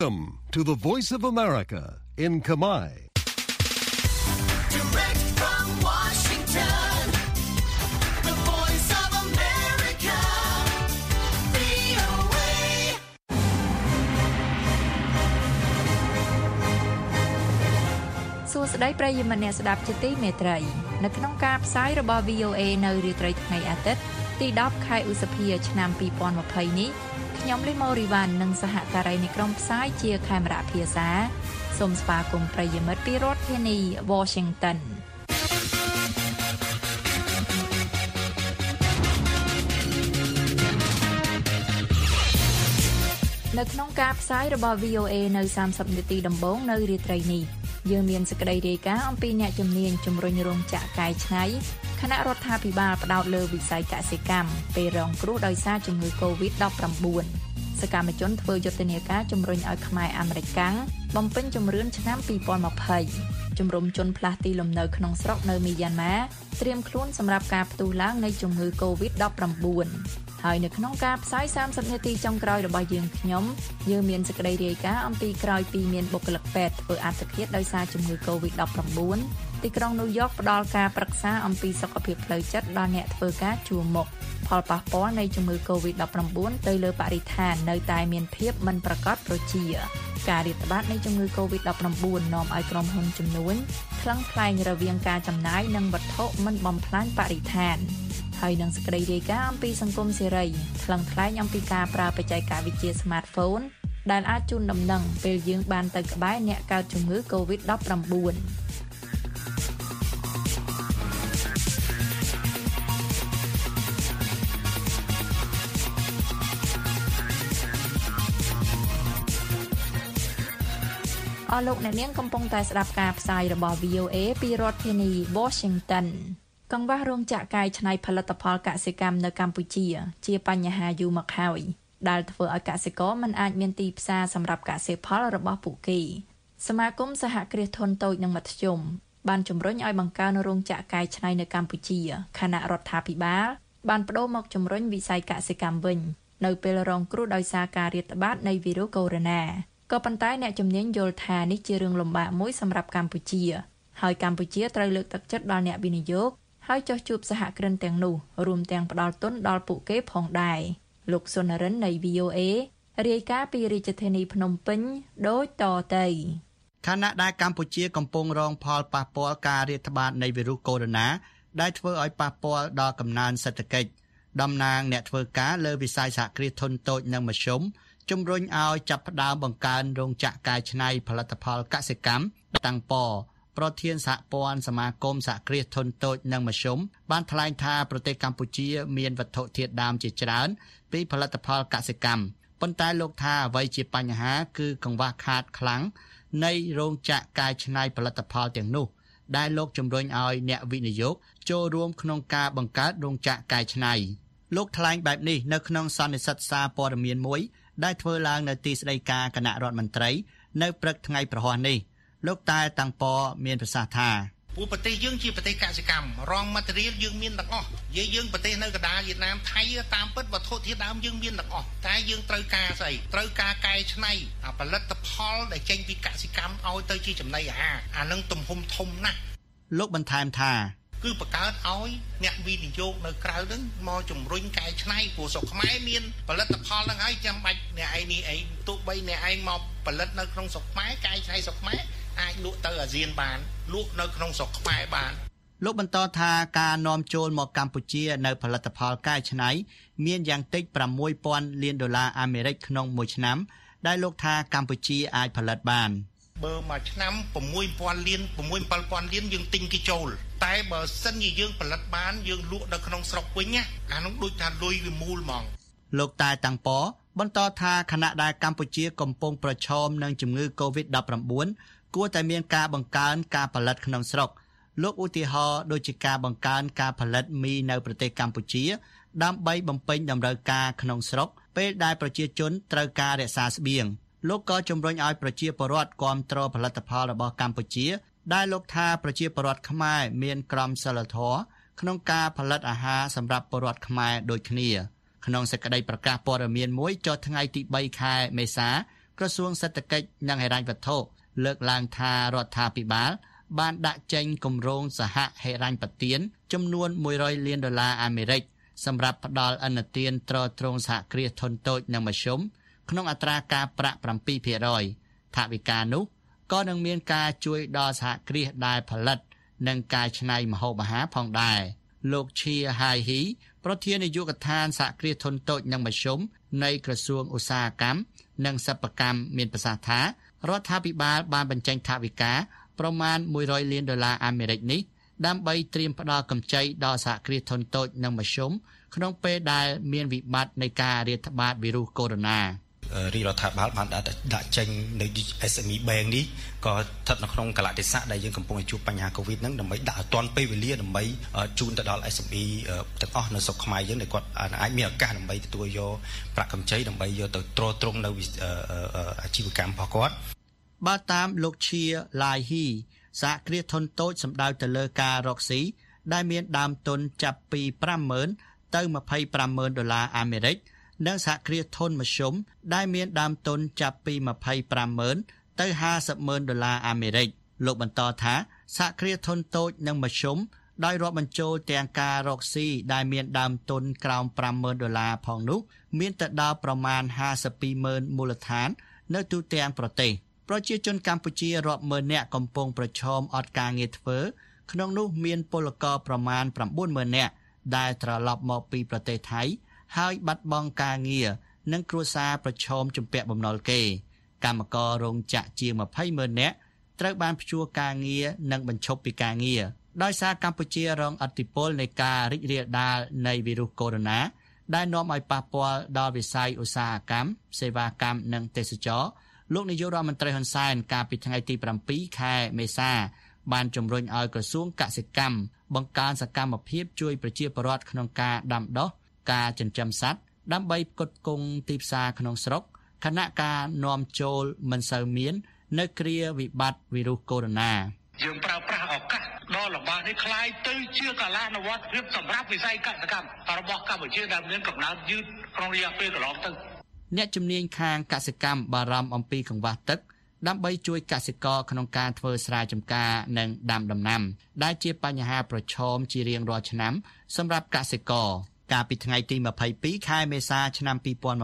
Welcome to the Voice of America in Khmer. Direct from Washington, the Voice of America, VOA. សួស្តីប្រិយមិត្តអ្នកស្ដាប់ជាទីមេត្រីនៅក្នុងការផ្សាយរបស់ VOA នៅរាត្រីថ្ងៃអាទិត្យទី10ខែឧសភាឆ្នាំ2020នេះខ្ញុំលីម៉ូរីវ៉ាន់និងសហការីនៃក្រុមផ្សាយជាខេមរៈភាសាសូមស្វាគមន៍ប្រិយមិត្តពីរដ្ឋធានី Washington នៅក្នុងការផ្សាយរបស់ VOA នៅ30នាទីដំបូងនៅរាត្រីនេះយើងមានសេចក្តីរាយការណ៍អំពីអ្នកជំនាញជំរុញរោងចក្រកែច្នៃគណៈរដ្ឋាភិបាលផ្ដោតលើវិស័យកសិកម្មពេលរងគ្រោះដោយសារជំងឺ Covid-19 សកម្មជនធ្វើយុទ្ធនាការជំរុញឲ្យខ្មែរអាមេរិកកាំងបំពេញជំរឿនឆ្នាំ2020ជំរុំជនផ្លាស់ទីលំនៅក្នុងស្រុកនៅមីយ៉ាន់ម៉ាត្រៀមខ្លួនសម្រាប់ការផ្ទុះឡើងនៃជំងឺ Covid-19 ហើយនៅក្នុងការផ្សាយ30នាទីចុងក្រោយរបស់យើងមានសេចក្តីរាយការណ៍អំពីក្រោយពីមានបុគ្គលិកពេទ្យធ្វើអត្តឃាតដោយសារជំងឺ Covid-19 ទីក្រុងញូវយ៉កផ្ដល់ការប្រឹក្សាអំពីសុខភាពផ្លូវចិត្តដល់អ្នកធ្វើការជួរមុខផលប៉ះពាល់នៃជំងឺ Covid-19 ទៅលើបរិស្ថាននៅតែមានភាពមិនប្រកបប្រជាការរាតត្បាតនៃជំងឺ Covid-19 នាំឲ្យក្រុមហ៊ុនចំនួនថ្លឹងថ្លែងរវាងការចំណាយនិងវត្ថុមិនបំផ្លាញបរិស្ថានហើយនឹងសេចក្តីរាយការណ៍អំពីសង្គមសេរីថ្លឹងថ្លែងអំពីការប្រើបច្ចេកវិទ្យា Smartphone ដែលអាចជូនដំណឹងពេលយើងបានទៅក្បែរអ្នកកើតជំងឺ Covid-19អស់លោកអ្នកនាងកំពុងតែស្ដាប់ការផ្សាយរបស់ VOA ពីរដ្ឋធានី Washington កង្វះរោងចក្រកែច្នៃផលិតផលកសិកម្មនៅកម្ពុជាជាបញ្ហាយូរមកហើយដែលធ្វើឲ្យកសិករមិនអាចមានទីផ្សារសម្រាប់កសិផលរបស់ពួកគេសមាគមសហគ្រាសធុនតូចនិងមធ្យមបានជំរុញឲ្យបង្កើនរោងចក្រកែច្នៃនៅកម្ពុជាខណៈរដ្ឋាភិបាលបានប្តូរមកជំរុញវិស័យកសិកម្មវិញនៅពេលរងគ្រោះដោយសារការរាតត្បាតនៃវីរុសកូវីដ -19 ក៏ប៉ុន្តែអ្នកជំនាញយល់ថានេះជារឿងលំបាកមួយសម្រាប់កម្ពុជាហើយកម្ពុជាត្រូវលើកទឹកចិត្តដល់អ្នកវិនិយោគហើយចុះជួបសហគ្រិនទាំងនោះរួមទាំងផ្ដល់ទុនដល់ពួកគេផងដែរលោកសុនរិននៃ VOA រាយការណ៍ពីរាជធានីភ្នំពេញដូចតទៅខណៈដែលកម្ពុជាកំពុងរងផលប៉ះពាល់ការរាតត្បាតនៃវីរុសកូវីដ -19 ដែលធ្វើឲ្យប៉ះពាល់ដល់កំណើនសេដ្ឋកិច្ចតំណាងអ្នកធ្វើការលើវិស័យសហគ្រាសធុនតូចនិងមធ្យមជំរុញឲ្យចាប់ផ្ដើមបង្កើនរោងចក្រកែច្នៃផលិតផលកសិកម្មតាំងពប្រធានសហព័ន្ធសមាគមសហគ្រាសធុនតូចនិងមធ្យមបានថ្លែងថាប្រទេសកម្ពុជាមានវត្ថុធាតុដើមជាច្រើនពីផលិតផលកសិកម្មប៉ុន្តែលោកថាអ្វីជាបញ្ហាគឺកង្វះខាតខ្លាំងនៃរោងចក្រកែច្នៃផលិតផលទាំងនោះដែលលោកជំរុញឲ្យអ្នកវិនិយោគចូលរួមក្នុងការបង្កើតរោងចក្រកែច្នៃលោកថ្លែងបែបនេះនៅក្នុងសន្និសីទសារព័ត៌មានមួយដែលធ្វើឡើងនៅទីស្តីការគណៈរដ្ឋមន្ត្រីនៅព្រឹកថ្ងៃប្រហ័សនេះលោកតែតាំងពមានប្រសាសន៍ថាពួកប្រទេសយើងជាប្រទេសកសិកម្មរងម៉ាតេរីលយើងមានទាំងអស់យើងប្រទេសនៅកណ្ដាលវៀតណាមថៃតាមពិតវត្ថុធាតុដើមយើងមានទាំងអស់តែយើងត្រូវការស្អីត្រូវការកែច្នៃផលិតផលដែលចេញពីកសិកម្មឲ្យទៅជាចំណីអាហារអានឹងទំហំធំណាស់លោកបន្ថែមថាគឺបង្កើតឲ្យអ្នកវិនិយោគនៅក្រៅហ្នឹងមកជំរុញកែច្នៃព្រោះស្រុកខ្មែរមានផលិតផលហ្នឹងហើយចាំបាច់អ្នកឯងនេះឯងទោះបីអ្នកឯងមកផលិតនៅក្នុងស្រុកខ្មែរកែច្នៃស្រុកខ្មែរអាចលក់ទៅអាស៊ានបានលក់នៅក្នុងស្រុកខ្មែរបានលោកបន្តថាការនាំចូលមកកម្ពុជានៅផលិតផលកែច្នៃមានយ៉ាងតិច $6,000 លានអាមេរិកក្នុងមួយឆ្នាំដែលលោកថាកម្ពុជាអាចផលិតបានបើមួយឆ្នាំ6,000 លាន 6,7,000 លានយើងទិញគេចូលតែបើសិនជាយើងផលិតបានយើងលក់នៅក្នុងស្រុកវិញណាអានោះដូចថាលុយវាមូលហ្មងលោកតែតាំងពបន្តថាខណៈដែលកម្ពុជាកំពុងប្រឈមនឹងជំងឺ Covid-19 គួរតែមានការបង្កើនការផលិតក្នុងស្រុកលោកឧទាហរណ៍ដូចជាការបង្កើនការផលិតមីនៅប្រទេសកម្ពុជាដើម្បីបំពេញតម្រូវការក្នុងស្រុកពេលដែលប្រជាជនត្រូវការរក្សាស្បៀងលោកក៏ជំរុញឲ្យប្រជាពលរដ្ឋគាំទ្រផលិតផលរបស់កម្ពុជាដែលលោកថាប្រជាពលរដ្ឋខ្មែរមានក្រមសីលធម៌ក្នុងការផលិតអាហារសម្រាប់ពលរដ្ឋខ្មែរដូចគ្នាក្នុងសេចក្តីប្រកាសព័ត៌មានមួយចុះថ្ងៃទី3ខែមេសាក្រសួងសេដ្ឋកិច្ចនិងហិរញ្ញវត្ថុលើកឡើងថារដ្ឋាភិបាលបានដាក់ចេញគម្រោងសហហិរញ្ញប្បទានចំនួន$100 លានអាមេរិកសម្រាប់ផ្ដល់ឥណទានទ្រទ្រង់សហគ្រាសធុនតូចនិងមធ្យមក្នុងអត្រាការប្រាក់ 7% ថវិកានោះក៏នឹងមានការជួយដល់សហគ្រាសដែលផលិតនិងការច្នៃម្ហូបអាហារផងដែរលោកឈៀហៃហ៊ីប្រធាននាយកដ្ឋានសហគ្រាសធុនតូចនិងមធ្យមនៃក្រសួងឧស្សាហកម្មនិងសិប្បកម្មមានប្រសាសន៍ថារដ្ឋាភិបាលបានបញ្ចេញថវិកាប្រមាណ$100 លានអាមេរិកនេះដើម្បីត្រៀមផ្ដល់កម្ចីដល់សហគ្រាសធុនតូចនិងមធ្យមក្នុងពេលដែលមានវិបត្តិនៃការរាតត្បាតវីរុសកូវីដ -19 រាជរដ្ឋាភិបាលបានដាក់ចេញនៅ SME Bank នេះក៏ស្ថិតនៅក្នុងកលៈទេសៈដែលយើងកំពុងជួបបញ្ហា COVID ហ្នឹងដើម្បីដាក់ឲ្យទាន់ពេលវេលាដើម្បីជូនទៅដល់ SME ទាំងអស់នៅស្រុកខ្មែរយើងដែលគាត់អាចមានឱកាសដើម្បីទទួលយកប្រាក់កម្ចីដើម្បីយកទៅទ្រទ្រង់នៅអាជីវកម្មរបស់គាត់បើតាមលោកឈៀឡៃហ៊ីសហគ្រាសធុនតូចសំដៅទៅលើការរកស៊ីដែលមានដើមទុនចាប់ពី $50,000 ទៅ $25,000 អាមេរិកនិងសហគ្រាសធុនមធ្យមដែលមានដើមទុនចាប់ពី $25,000 ទៅ $50,000 អាមេរិកលោកបន្តថាសហគ្រាសធុនតូចនិងមធ្យមដោយរាប់បញ្ចូលទាំងការរកស៊ីដែលមានដើមទុនក្រោម $50,000 ផងនោះមានទៅដល់ប្រមាណ 52,000 មូលដ្ឋាននៅទូទាំងប្រទេសប្រជាជនកម្ពុជារាប់ម៉ឺននាក់កំពុងប្រឈមអត់ការងារធ្វើក្នុងនោះមានពលករប្រមាណ 90,000 នាក់ដែលត្រឡប់មកពីប្រទេសថៃហើយបាត់បង់ការងារនិងគ្រួសារប្រឈមជំពាក់បំណុលគេកម្មកររោងចក្រជាង 20,000 នាក់ត្រូវបានព្យួរការងារនិងបញ្ឈប់ពីការងារដោយសារកម្ពុជារងឥទ្ធិពលនៃការរីករាលដាលនៃវីរុសកូវីដ -19 ដែលនាំឲ្យប៉ះពាល់ដល់វិស័យឧស្សាហកម្មសេវាកម្មនិងទេសចរណ៍លោកនាយករដ្ឋមន្ត្រីហ៊ុនសែនកាលពីថ្ងៃទី 7 ខែមេសាបានជំរុញឲ្យក្រសួងកសិកម្មបង្កើនសកម្មភាពជួយប្រជាពលរដ្ឋក្នុងការដាំដុះការចិញ្ចឹមសត្វដើម្បីផ្គត់ផ្គង់ទីផ្សារក្នុងស្រុកខណៈការនាំចូលមិនសូវមាននៅគ្រាវិបត្តិវីរុសកូវីដ -19 យើងប្រើប្រាស់ឱកាសដ៏លំបាកនេះคล้ายទៅជាកាលានុវត្តភាពសម្រាប់វិស័យកសិកម្មរបស់កម្ពុជាដែលមានកំណើនយឺតក្នុងរយៈពេលកន្លងទៅអ្នកជំនាញខាងកសិកម្មបារម្ភអំពីកង្វះទឹកដើម្បីជួយកសិករក្នុងការធ្វើស្រែចម្ការនិងដាំដំណាំដែលជាបញ្ហាប្រឈមជារៀងរាល់ឆ្នាំសម្រាប់កសិករកាលពីថ្ងៃទី 22 ខែមេសាឆ្នាំ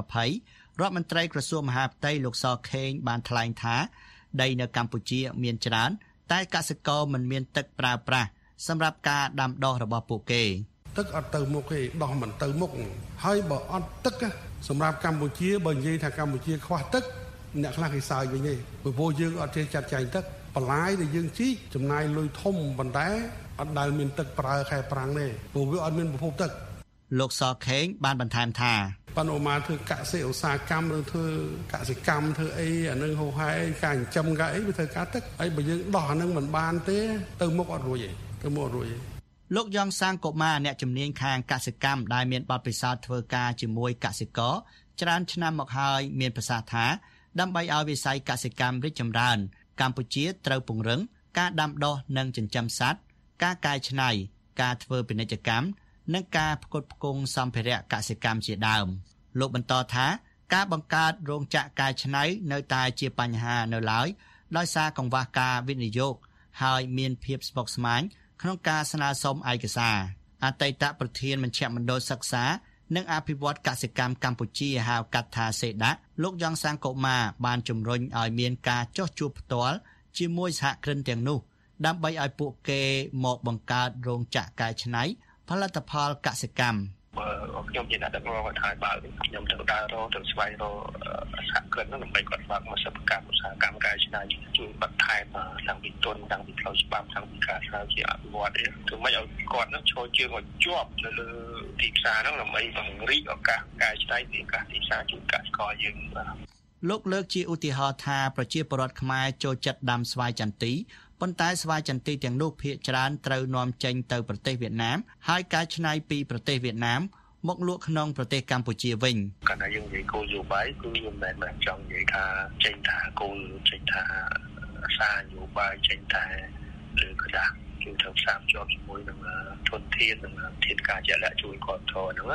2020 រដ្ឋមន្ត្រីក្រសួងមហាផ្ទៃលោកសខេងបានថ្លែងថាដីនៅកម្ពុជាមានច្រើនតែកសិករមិនមានទឹកប្រើប្រាស់សម្រាប់ការដាំដុះរបស់ពួកគេទឹកអត់ទៅមុខទេដោះមិនទៅមុខហើយបើអត់ទឹកសម្រាប់កម្ពុជាបើនិយាយថាកម្ពុជាខ្វះទឹកអ្នកខ្លះគេសើចវិញទេព្រោះយើងអត់ចេះចាត់ចែងទឹកបន្លាយដែលយើងជីកចំណាយលុយធំប៉ុន្តែអត់ដែលមានទឹកប្រើខែប្រាំងទេព្រោះវាអត់មានប្រភពទឹកលោកសខេងបានបន្ថែមថាប៉ុន្តែមកធ្វើកសិឧស្សាហកម្មឬធ្វើកសិកម្មធ្វើអីអានឹងហូរហែការចិញ្ចឹមការអីវាត្រូវការទឹកហើយបើយើងដោះអានឹងមិនបានទេទៅមុខអត់រួចទេទៅមុខអត់រួចទេលោកយ៉ងសាងកុមារអ្នកជំនាញខាងកសិកម្មដែលមានបទពិសោធន៍ធ្វើការជាមួយកសិករច្រើនឆ្នាំមកហើយមានប្រសាសន៍ថាដើម្បីឲ្យវិស័យកសិកម្មរីកចម្រើនកម្ពុជាត្រូវពង្រឹងការដាំដុះនិងចិញ្ចឹមសត្វការកែច្នៃការធ្វើពាណិជ្ជកម្មនិងការផ្គត់ផ្គង់សម្ភារៈកសិកម្មជាដើមលោកបន្តថាការបង្កើតរោងចក្រកែច្នៃនៅតែជាបញ្ហានៅឡើយដោយសារកង្វះការវិនិយោគហើយមានភាពស្មុគស្មាញក្នុងការស្នើសុំឯកសារអតីតប្រធានមជ្ឈមណ្ឌលសិក្សានិងអភិវឌ្ឍកសិកម្មកម្ពុជាហៅកាត់ថាសេដាលោកយ៉ងសាងកុមារបានជំរុញឲ្យមានការចុះជួបផ្ទាល់ជាមួយសហគ្រិនទាំងនោះដើម្បីឲ្យពួកគេមកបង្កើតរោងចក្រកែច្នៃផលិតផលកសិកម្មខ្ញុំជាអ្នកដឹកនាំរដ្ឋាភិបាលខ្ញុំទៅដើររកទៅស្វែងរកសហគ្រិនដើម្បីគាត់បើកមកសិប្បកម្មឧស្សាហកម្មកែច្នៃជួយបន្ថែមតាំងពីទុនតាំងពីផ្លូវច្បាប់តាំងពីការស្រាវជ្រាវអភិវឌ្ឍន៍ធ្វើម៉េចឲ្យគាត់នឹងឈរជើងឲ្យជាប់នៅលើទីផ្សារហ្នឹងដើម្បីបង្រីកឱកាសកែច្នៃពីឱកាសទីផ្សារជួយកសិករយើងលោកលើកជាឧទាហរណ៍ថាប្រជាពលរដ្ឋខ្មែរចូលចិត្តដាំស្វាយចន្ទីប៉ុន្តែស្វាយចន្ទីទាំងនោះភាគច្រើនត្រូវនាំចេញទៅប្រទេសវៀតណាមហើយកែច្នៃពីប្រទេសវៀតណាមមកលក់ក្នុងប្រទេសកម្ពុជាវិញកាលណាយើងនិយាយគោលនយោបាយគឺយើងមិនមែនចង់និយាយថាចេញថាគោលចេញថាសារនយោបាយចេញតែលើกระดาษគឺត្រូវផ្សារភ្ជាប់ជាមួយនឹងធនធាននិងធានការជាក់លាក់ជួយគ្រប់គ្រងហ្នឹង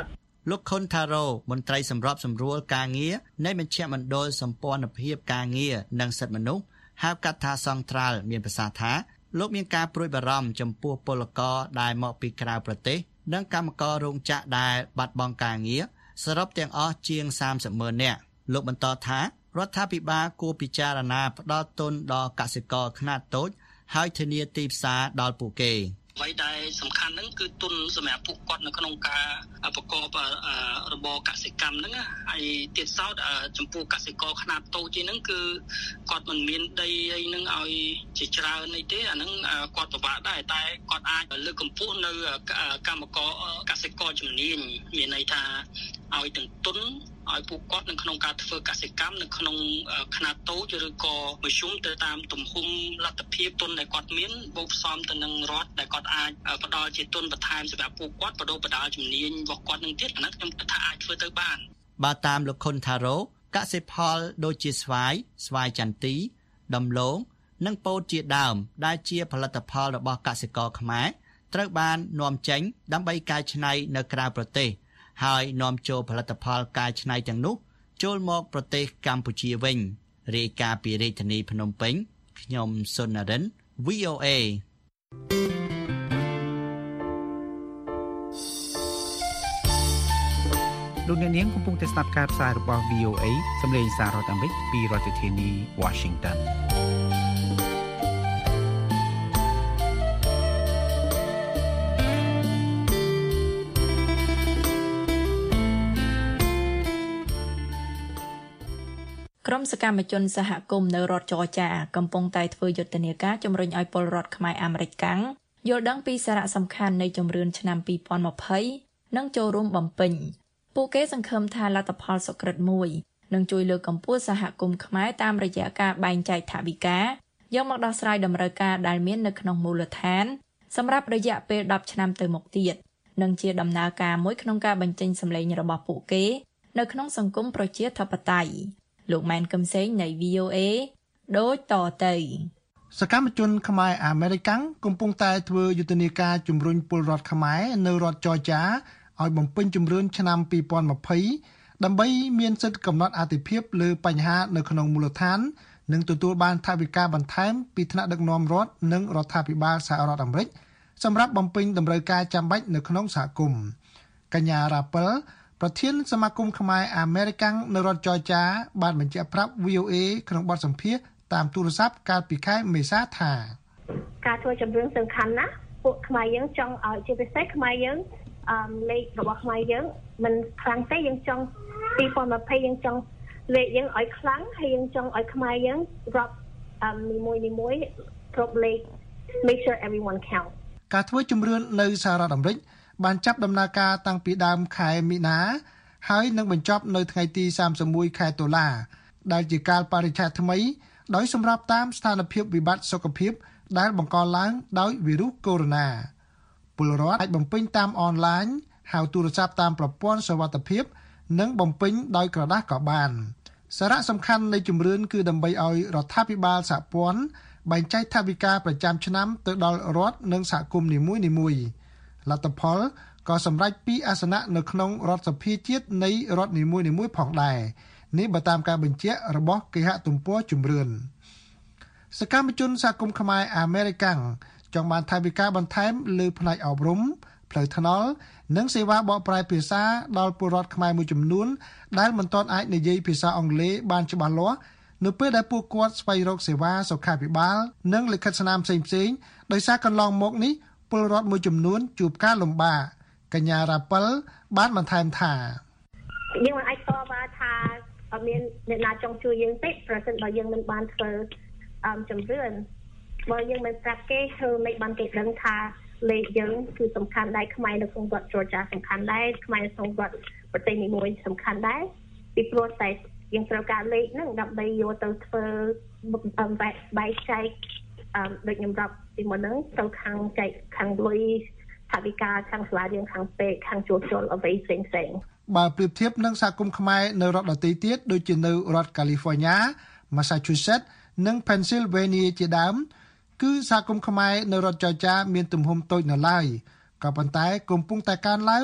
លោកខុនថារ៉ូមន្ត្រីសម្របសម្រួលការងារនៃមជ្ឈមណ្ឌលសម្ព័ន្ធភាពការងារនិងសិទ្ធិមនុស្សហៅកាត់ថាសង្ត្រាល់មានប្រសាសន៍ថាលោកមានការព្រួយបារម្ភចំពោះពលករដែលមកពីក្រៅប្រទេសនិងកម្មកររោងចក្រដែលបាត់បង់ការងារសរុបទាំងអស់ជាង 30,000 នាក់លោកបន្តថារដ្ឋាភិបាលគួរពិចារណាផ្ដល់ទុនដល់កសិករខ្នាតតូចហើយធានាទីផ្សារដល់ពួកគេអ្វីដែលសំខាន់ហ្នឹងគឺទុនសម្រាប់ពួកគាត់នៅក្នុងការប្រកបរបរកសិកម្មហ្នឹងហើយទៀតសោតចំពោះកសិករខ្នាតតូចហ្នឹងគឺគាត់មិនមានដីអីហ្នឹងឲ្យជាច្រើនអីទេអាហ្នឹងគាត់ពិបាកដែរតែគាត់អាចលើកកម្ពស់នៅកម្មករកសិករជំនាញមានន័យថាឲ្យទាំងទុនឲ្យពួកគាត់នៅក្នុងការធ្វើកសិកម្មនៅក្នុងខ្នាតតូចឬក៏មធ្យមទៅតាមទំហំលទ្ធភាពទុនដែលគាត់មានបូកផ្សំទៅនឹងរដ្ឋដែលគាត់អាចផ្ដល់ជាទុនបន្ថែមសម្រាប់ពួកគាត់បដូរបណ្ដាលជំនាញរបស់គាត់នឹងទៀតអាហ្នឹងខ្ញុំគិតថាអាចធ្វើទៅបានបើតាមលោកខុនថារ៉ូកសិផលដូចជាស្វាយចន្ទីដំឡូងនិងពោតជាដើមដែលជាផលិតផលរបស់កសិករខ្មែរត្រូវបាននាំចេញដើម្បីកែច្នៃនៅក្រៅប្រទេសហើយនាំចូលផលិតផលកែច្នៃទាំងនោះចូលមកប្រទេសកម្ពុជាវិញរាយការណ៍ពីរាជធានីភ្នំពេញខ្ញុំសុននរិន VOA លោកអ្នកនាងកំពុងតែស្ដាប់ការផ្សាយរបស់ VOA សម្លេងសាររដ្ឋអាមេរិកពីរដ្ឋធានី Washington ក្រុមសកម្មជនសហគមន៍នៅរដ្ឋច័រចាកំពុងតែធ្វើយុទ្ធនាការជំរុញឲ្យពលរដ្ឋខ្មែរអាមេរិកកាំងយល់ដឹងពីសារៈសំខាន់នៃជំរឿនឆ្នាំ2020និងចូលរួមបំពេញពួកគេសង្ឃឹមថាលទ្ធផលសុក្រិតមួយនឹងជួយលើកកម្ពស់សហគមន៍ខ្មែរតាមរយៈការបែងចែកថវិកាយកមកដោះស្រាយតម្រូវការដែលមាននៅក្នុងមូលដ្ឋានសម្រាប់រយៈពេល10ឆ្នាំទៅមុខទៀតនិងជាដំណើរការមួយក្នុងការបញ្ចេញសម្លេងរបស់ពួកគេនៅក្នុងសង្គមប្រជាធិបតេយ្យលោកម៉ែនកឹមសេងនៃ VOA ដូចតទៅសកម្មជនខ្មែរអាមេរិកកំពុងតែធ្វើយុទ្ធនាការជំរុញពលរដ្ឋខ្មែរនៅរដ្ឋច័រចាឲ្យបំពេញជំរឿនឆ្នាំ2020ដើម្បីមានសិទ្ធិកំណត់អាទិភាពលើបញ្ហានៅក្នុងមូលដ្ឋាននិងទទួលបានថវិកាបន្ថែមពីថ្នាក់ដឹកនាំរដ្ឋនិងរដ្ឋាភិបាលសហរដ្ឋអាមេរិកសម្រាប់បំពេញតម្រូវការចាំបាច់នៅក្នុងសហគមន៍កញ្ញារ៉ាពិលប្រធានសមាគមខ្មែរអាមេរិកនៅរដ្ឋច័រចាបានបញ្ជាក់ប្រាប់ VOA ក្នុងបទសម្ភាសន៍តាមទូរស័ព្ទកាលពីខែមេសាថាការធ្វើជំរឿនសំខាន់ណាស់ពួកខ្មែរយើងចង់ឲ្យជាពិសេសខ្មែរយើងលេខរបស់ខ្មែរយើងមិនខ្លាំងទេយើងចង់2020យើងចង់លេខយើងឲ្យខ្លាំងហើយយើងចង់ឲ្យខ្មែរយើងរាប់នីមួយគ្រប់លេខ make sure everyone count ការធ្វើជំរឿននៅសហរដ្ឋអាមេរិកបានចាប់ដំណើរការតាំងពីដើមខែមីនាហើយនឹងបញ្ចប់នៅថ្ងៃទី31ខែតុលាដែលជាកាលបរិច្ឆេទថ្មីដោយសម្រាប់តាមស្ថានភាពវិបត្តិសុខភាពដែលបង្កឡើងដោយវីរុសកូវីដ -19 ពលរដ្ឋអាចបំពេញតាមអនឡាញហៅទូរស័ព្ទតាមប្រព័ន្ធសុវត្ថិភាពនិងបំពេញដោយក្រដាសក៏បានសារៈសំខាន់នៃជំរឿនគឺដើម្បីឲ្យរដ្ឋាភិបាលសហព័ន្ធបែងចែកថវិកាប្រចាំឆ្នាំទៅដល់រដ្ឋនិងសហគមន៍នីមួយៗលទ្ធផលក៏សម្រេចពីអាសនៈនៅក្នុងរដ្ឋសភាជាតិនៃរដ្ឋនីមួយៗផងដែរនេះបើតាមការបញ្ជាក់របស់គេហទំព័រជំរឿនសកម្មជនសហគមន៍ខ្មែរអាមេរិកចង់បានថវិកាបន្ថែមលើផ្នែកអប់រំផ្លូវថ្នល់និងសេវាបកប្រែភាសាដល់ពលរដ្ឋខ្មែរមួយចំនួនដែលមិនទាន់អាចនិយាយភាសាអង់គ្លេសបានច្បាស់លាស់នៅពេលដែលពួកគាត់ស្វែងរកសេវាសុខាភិបាលនិងលិខិតស្នាមផ្សេងៗដោយសារកន្លងមកនេះពលរដ្ឋមួយចំនួនជួបការលំបាកកញ្ញារ៉ាពិលបានបន្ថែមថាយើងមិនអាចតបថាអត់មានអ្នកណាចង់ជួយយើងទេប្រសិនបើយើងមិនបានធ្វើជំរឿនបើយើងមិនប្រាប់គេគឺមិនបានគេដឹងថាលេខយើងគឺសំខាន់ដែរខ្មែរនៅក្នុងរដ្ឋ Georgia សំខាន់ដែរខ្មែរនៅក្នុងរដ្ឋប្រទេសនីមួយសំខាន់ដែរពីព្រោះតែយើងត្រូវការលេខហ្នឹងដើម្បីយកទៅធ្វើបែកចែកដូចខ្ញុំរាប់ពីមុនហ្នឹងទៅខាងលុយថវិកាខាងសាលារៀនខាងពេទ្យខាងជួសជុលអ្វីផ្សេងៗបើប្រៀបធៀបនឹងសហគមន៍ខ្មែរនៅរដ្ឋដទៃទៀតដូចជានៅរដ្ឋ California, Massachusetts និង Pennsylvania ជាដើមគឺសហគមន៍ខ្មែរនៅរដ្ឋច័រចាមានទំហំតូចនៅឡើយក៏ប៉ុន្តែកំពុងតែកើនឡើង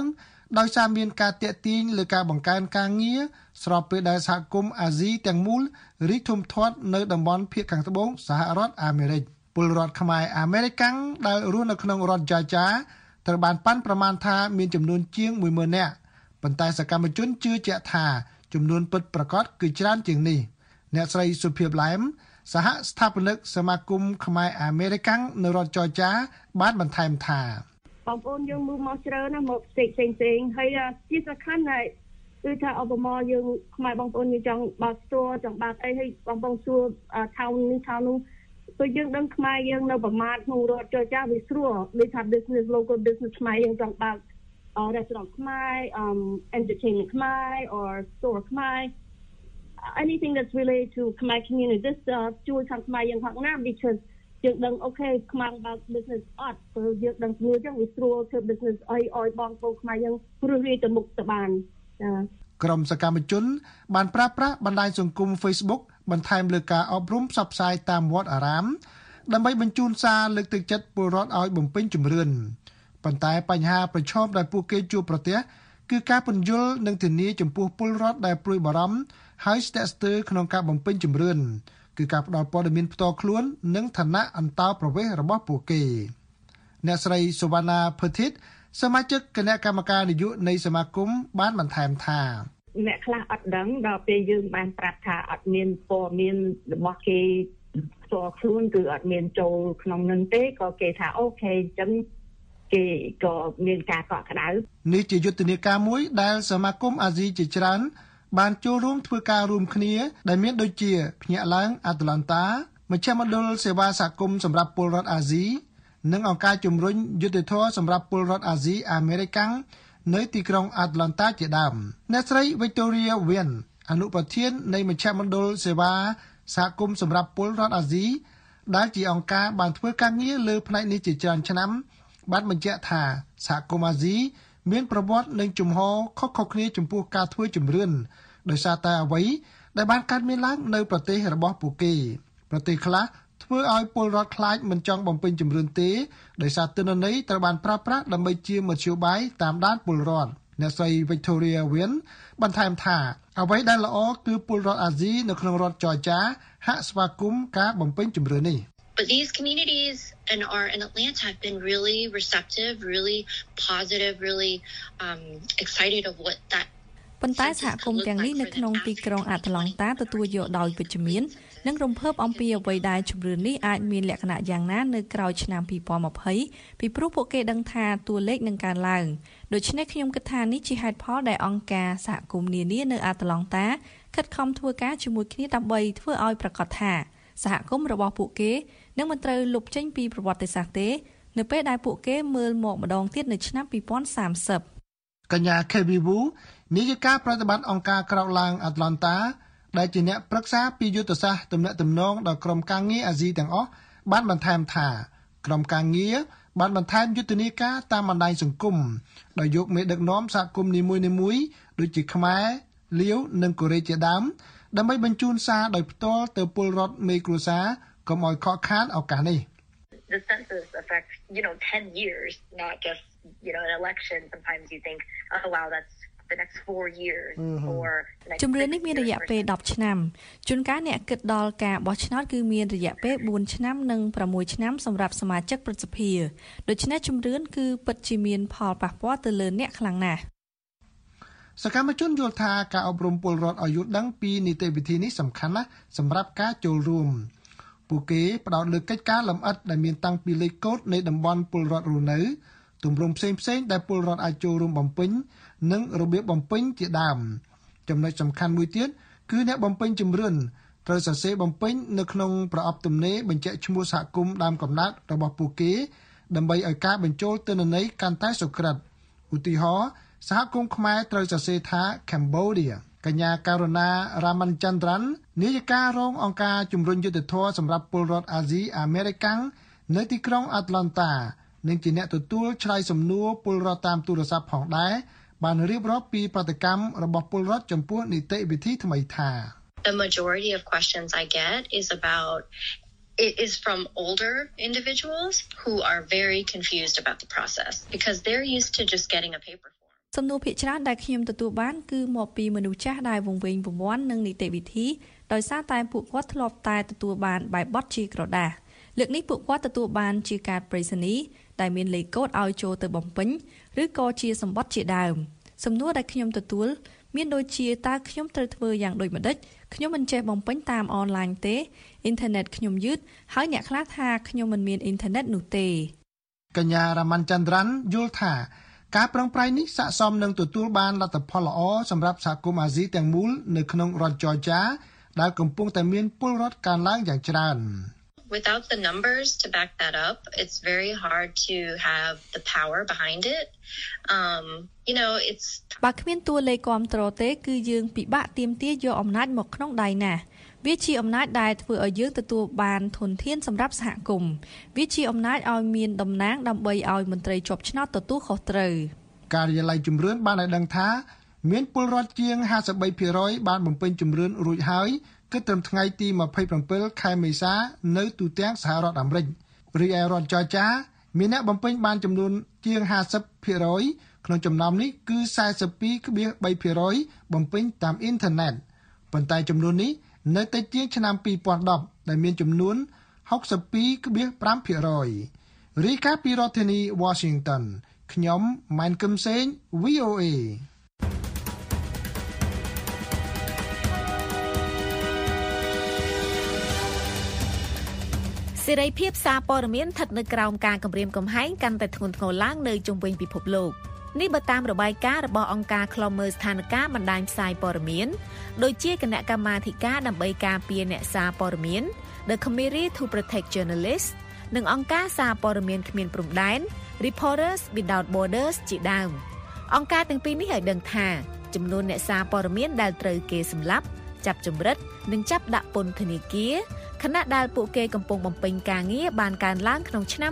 ដោយសារមានការទាក់ទាញលើការបង្កើនការងារស្របពេលដែលសហគមន៍អាស៊ីទាំងមូលរីកធំធាត់នៅតំបន់ភាគខាងត្បូងសហរដ្ឋអាមេរិកពលរដ្ឋខ្មែរអាមេរិកាំងដែលរស់នៅក្នុងរដ្ឋយ៉ូជាត្រូវបានប៉ាន់ប្រមាណថាមានចំនួនជាង 10,000 នាក់ប៉ុន្តែសកម្មជនជឿជាក់ថាចំនួនពិតប្រាកដគឺច្រើនជាងនេះអ្នកស្រីសុភាពឡែមសហស្ថាបនិកសមាគមខ្មែរអាមេរិកាំងនៅរដ្ឋយ៉ូជាបានបន្ថែមថាបងប្អូនយើងមកច្រើនណាស់មកផ្សេងហើយជាសំខាន់ណាស់គឺថាឧបមាយើងខ្មែរបងប្អូនយើងចង់បើកស្ទូចង់បើកអីហើយបងប្អូនសួរថៅនេះថៅនោះពេលយើងដឹងខ្មែរយើងនៅប្រមាថក្នុងរដ្ឋចូលចាស់វាស្រួលដូចថា business local business ខ្មែរយើងចង់បើក restaurant ខ្មែរ entertainment ខ្មែរ or store ខ្មែរ anything that's related to Khmer community this ជួយខាងខ្មែរយើងផងណា because យើងដឹងអូខេខ្មែរបើក business អត់ព្រោះយើងដឹងខ្លួនចឹងវាស្រួលធ្វើ business ឲ្យបងប្អូនខ្មែរយើងព្រោះរីទៅមុខទៅបានក្រុមសកម្មជនបានប្រើប្រាស់បណ្ដាញសង្គម Facebook បន្ថែមលើការអប់រំផ្សព្វផ្សាយតាមវត្តអារាមដើម្បីបញ្ជូនសារលើកទឹកចិត្តពលរដ្ឋឲ្យបំពេញជំរឿនប៉ុន្តែបញ្ហាប្រឈមដែលពួកគេជួបប្រទះគឺការពន្យល់និងធានាចំពោះពលរដ្ឋដែលព្រួយបារម្ភហើយស្ទាក់ស្ទើរក្នុងការបំពេញជំរឿនគឺការផ្ដល់ព័ត៌មានផ្ទាល់ខ្លួននិងឋានៈអន្តោប្រវេសន៍របស់ពួកគេអ្នកស្រីសុវណ្ណាភើធីតសមាជិកគណៈកម្មការនយោបាយនៃសមាគមបានបន្ថែមថាអ្នកខ្លះអត់ដឹងដល់ពេលយើងបានប្រាប់ថាអត់មានព័ត៌មានរបស់គេផ្ទាល់ខ្លួនគឺអត់មានចូលក្នុងនឹងទេក៏គេថាអូខេអញ្ចឹងគេក៏មានការកក់ក្ដៅនេះជាយុទ្ធនាការមួយដែលសមាគមអាស៊ីជាច្រើនបានចូលរួមធ្វើការរួមគ្នាដែលមានដូចជាភ្នាក់ឡើងអាត្លង់តាមជ្ឈមណ្ឌលសេវាសហគមន៍សម្រាប់ពលរដ្ឋអាស៊ីនិងអង្គការជំរុញយុត្តិធម៌សម្រាប់ពលរដ្ឋអាស៊ីអាមេរិកាំងនៅទីក្រុងអាត្លង់តាជាដើមអ្នកស្រី Victoria Wynn អនុប្រធាននៃមជ្ឈមណ្ឌលសេវាសហគមន៍សម្រាប់ពលរដ្ឋអាស៊ីដែលជាអង្គការបានធ្វើការងារលើផ្នែកនេះជាច្រើនឆ្នាំបានបញ្ជាក់ថាសហគមន៍អាស៊ីមានប្រវត្តិនិងជំហរខុសៗគ្នាចំពោះការធ្វើជំរឿនដោយសារតែអ្វីដែលបានកើតមានឡើងនៅប្រទេសរបស់ពួកគេប្រទេសខ្លះធ្វើឲ្យពលរដ្ឋខ្លាចមិនចង់បំពេញជំរឿនទេដោយសារទិន្នន័យត្រូវបានប្រើប្រាស់ដើម្បីជាមធ្យោបាយតាមដានពលរដ្ឋអ្នកស្រី Victoria Wynn បន្ថែមថាអ្វីដែលល្អគឺពលរដ្ឋអាស៊ីនៅក្នុងរដ្ឋយ៉ូជាហាក់ស្វាគមន៍ការបំពេញជំរឿននេះ But these communities in Atlanta have been really receptive, really positive, really excited of what that ប៉ុន្តែសហគមន៍ទាំងនេះនៅក្នុងទីក្រុងអាត្លង់តាទទួលយកដោយវិជ្ជមាននិងរំភើបអំពីអ្វីដែលជំរឿននេះអាចមានលក្ខណៈយ៉ាងណានៅក្រោយឆ្នាំ2020ពីព្រោះពួកគេដឹងថាតួលេខនឹងកើនឡើងដូច្នេះខ្ញុំគិតថានេះជាហេតុផលដែលអង្គការសហគមន៍នានានៅអាត្លង់តាខិតខំធ្វើការជាមួយគ្នាដើម្បីធ្វើឲ្យប្រកាសថាសហគមន៍របស់ពួកគេនឹងមិនត្រូវលុបចេញពីប្រវត្តិសាស្ត្រទេនៅពេលដែលពួកគេមើលមកម្ដងទៀតនៅឆ្នាំ2030កញ្ញា KB Wu នាយិកាប្រតិបត្តិអង្គការក្រោកឡើងអាត្លង់តាដែលជាអ្នកប្រឹក្សាពីយុទ្ធសាស្ត្រទំនាក់ទំនងដល់ក្រុមការងារអាស៊ីទាំងអស់បានបន្ថែមថាក្រុមការងារបានបន្ថែមយុទ្ធនាការតាមបណ្ដាញសង្គមដោយយកមេដឹកនាំសហគមន៍នីមួយៗដូចជាខ្មែរលាវនិងកូរ៉េជាដើមដើម្បីបញ្ជូនសារដោយផ្ទាល់ទៅពលរដ្ឋមេគ្រួសារកុំឲ្យខកខានឱកាសនេះ The census affects 10 years not just an election sometimes you think oh wow that's the next 4 years or ជំរឿននេះមានរយៈពេល10ឆ្នាំជួនកាលអ្នកគិតដល់ការបោះឆ្នោតគឺមានរយៈពេល4ឆ្នាំនិង6ឆ្នាំសម្រាប់សមាជិកព្រឹទ្ធសភាដូច្នេះជំរឿនគឺពិតជាមានផលប៉ះពាល់ទៅលើអ្នកខ្លាំងណាស់សកម្មជនយល់ថាការអប់រំពលរដ្ឋឲ្យយល់ដឹងពីនីតិវិធីនេះសំខាន់ណាស់សម្រាប់ការចូលរួមពួកគេផ្ដោតលើកិច្ចការលម្អិតដែលមានតាំងពីលេខកូដនៃតំបន់ពលរដ្ឋរស់នៅទម្រង់ផ្សេងៗដែលពលរដ្ឋអាចចូលរួមបំពេញនិងរបៀបបំពេញជាដើមចំណុចសំខាន់មួយទៀតគឺអ្នកបំពេញជំរឿនត្រូវសរសេរបំពេញនៅក្នុងប្រអប់ទំនេរបញ្ជាក់ឈ្មោះសហគមន៍ដើមកំណើតរបស់ពួកគេដើម្បីឲ្យការបញ្ចូលទិន្នន័យកាន់តែសុក្រឹតឧទាហរណ៍សហគមន៍ខ្មែរត្រូវសរសេរថា Cambodia កញ្ញាការុណារ៉ាម៉ាន់ចន្ទរ៉ាន់នាយិការងអង្គការជំរុញយុត្តិធម៌សម្រាប់ពលរដ្ឋអាស៊ីអាមេរិកាំងនៅទីក្រុងអាត្លង់តានិងជាអ្នកទទួលឆ្លើយសំណួរពលរដ្ឋតាមទូរស័ព្ទផងដែរបានរៀបរាប់ពីប្រតិកម្មរបស់ពលរដ្ឋចំពោះនីតិវិធីថ្មីថា The majority of questions I get is from older individuals who are very confused about the process because they're used to just getting a paper form. សំណួរភាគច្រើនដែលខ្ញុំទទួលបានគឺមកពីមនុស្សចាស់ដែលវង្វេងវង្វាន់នឹងនីតិវិធីដោយសារតែពួកគាត់ធ្លាប់តែទទួលបានបែបបទជាក្រដាសលើកនេះពួកគាត់ទទួលបានជាកាតប្រៃសណីយ៍ដែលមានលេខកូដឲ្យចូលទៅបំពេញឬក៏ជាសម្បត្តិជាដើមសំណួរដែលខ្ញុំទទួលមានដូចជាតើខ្ញុំត្រូវធ្វើយ៉ាងដូចម្តេចខ្ញុំមិនចេះបំពេញតាមអនឡាញទេអ៊ីនធឺណិតខ្ញុំយឺតហើយអ្នកខ្លះថាខ្ញុំមិនមានអ៊ីនធឺណិតនោះទេកញ្ញារ៉ាម៉ាន់ចន្ទរ៉ាន់យល់ថាការប្រឹងប្រែងនេះស័ក្តិសមនឹងទទួលបានលទ្ធផលល្អសម្រាប់សហគមន៍អាស៊ីទាំងមូលនៅក្នុងរដ្ឋ Georgia ដែលកំពុងតែមានពលរដ្ឋកើនឡើងយ៉ាងច្រើន Without the numbers to back that up, it's very hard to have the power behind it. It's បើគ្មានតួលេខគ្រប់គ្រងទេគឺយើងពិបាកទាមទារយកអំណាចមកក្នុងដៃណាស់វាជាអំណាចដែលធ្វើឲ្យយើងទទួលបានធនធានសម្រាប់សហគមន៍វាជាអំណាចឲ្យមានតំណាងដើម្បីឲ្យមន្ត្រីជាប់ឆ្នោតទទួលខុសត្រូវការិយាល័យជំរឿនបានឲ្យដឹងថាមានពលរដ្ឋជាង 53% បានបំពេញជំរឿនរួចហើយគិតត្រឹមថ្ងៃទី27ខែមេសានៅទូទាំងសហរដ្ឋអាមេរិករីឯរដ្ឋ Georgia មានអ្នកបំពេញបានចំនួនជាង 50% ក្នុងចំណោមនេះគឺ 42.3% បំពេញតាមអ៊ីនធឺណិតប៉ុន្តែចំនួននេះនៅតិចជាងឆ្នាំ2010ដែលមានចំនួន 62.5% រីកាពីរដ្ឋធានី Washington ខ្ញុំម៉ែនកឹមសេង VOA សេរីភាពសារព័ត៌មានស្ថិតនៅក្រោមការគំរាមកំហែងកាន់តែធ្ងន់ធ្ងរឡើងនៅជុំវិញពិភពលោកនេះបើតាមរបាយការណ៍របស់អង្គការឃ្លាំមើលស្ថានភាពបណ្ដាញផ្សាយព័ត៌មានដូចជាគណៈកម្មាធិការដើម្បីការពារអ្នកសារព័ត៌មាន The Committee to Protect Journalists និងអង្គការសារព័ត៌មានគ្មានព្រំដែន Reporters Without Borders ជាដើមអង្គការទាំងពីរនេះឲ្យដឹងថាចំនួនអ្នកសារព័ត៌មានដែលត្រូវគេសម្លាប់ចាប់ចម្រិតនិងចាប់ដាក់ពន្ធនាគារខណៈដែលពួកគេកំពុងបំពេញការងារបានកើនឡើងក្នុងឆ្នាំ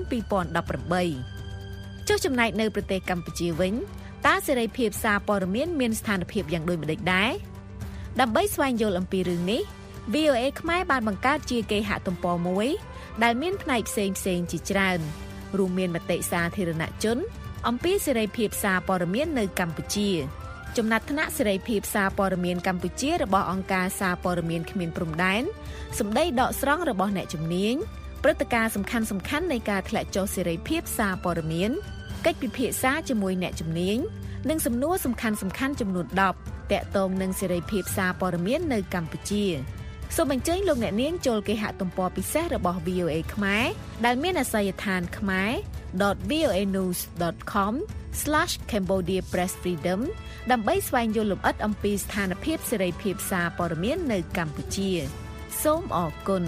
2018ចុះចំណែកនៅប្រទេសកម្ពុជាវិញតើសេរីភាពសារព័ត៌មានមានស្ថានភាពយ៉ាងដូចម្តេចដែរដើម្បីស្វែងយល់អំពីរឿងនេះ VOA ខ្មែរបានបង្កើតជាគេហទំព័រមួយដែលមានផ្នែកផ្សេងៗជាច្រើនរួមមានមតិសាធារណជនអំពីសេរីភាពសារព័ត៌មាននៅកម្ពុជាចំណាត់ថ្នាក់សេរីភាពសារព័ត៌មានកម្ពុជារបស់អង្គការសារព័ត៌មានគ្មានព្រំដែនសម្ដីដកស្រង់របស់អ្នកជំនាញព្រឹត្តិការណ៍សំខាន់ៗនៃការធ្លាក់ចុះសេរីភាពសារព័ត៌មានកិច្ចពិភាក្សាជាមួយអ្នកជំនាញនិងសំណួរសំខាន់ៗចំនួន10ទាក់ទងនឹងសេរីភាពសារព័ត៌មាននៅកម្ពុជាសូមអញ្ជើញលោកអ្នកនាងចូលគេហទំព័រពិសេសរបស់ VOA ខ្មែរដែលមានអាសយដ្ឋានkhmer.voanews.com/CambodiaPressFreedom ដើម្បីស្វែងយល់លម្អិតអំពីស្ថានភាពសេរីភាពសារព័ត៌មាននៅកម្ពុជាសូមអរគុណ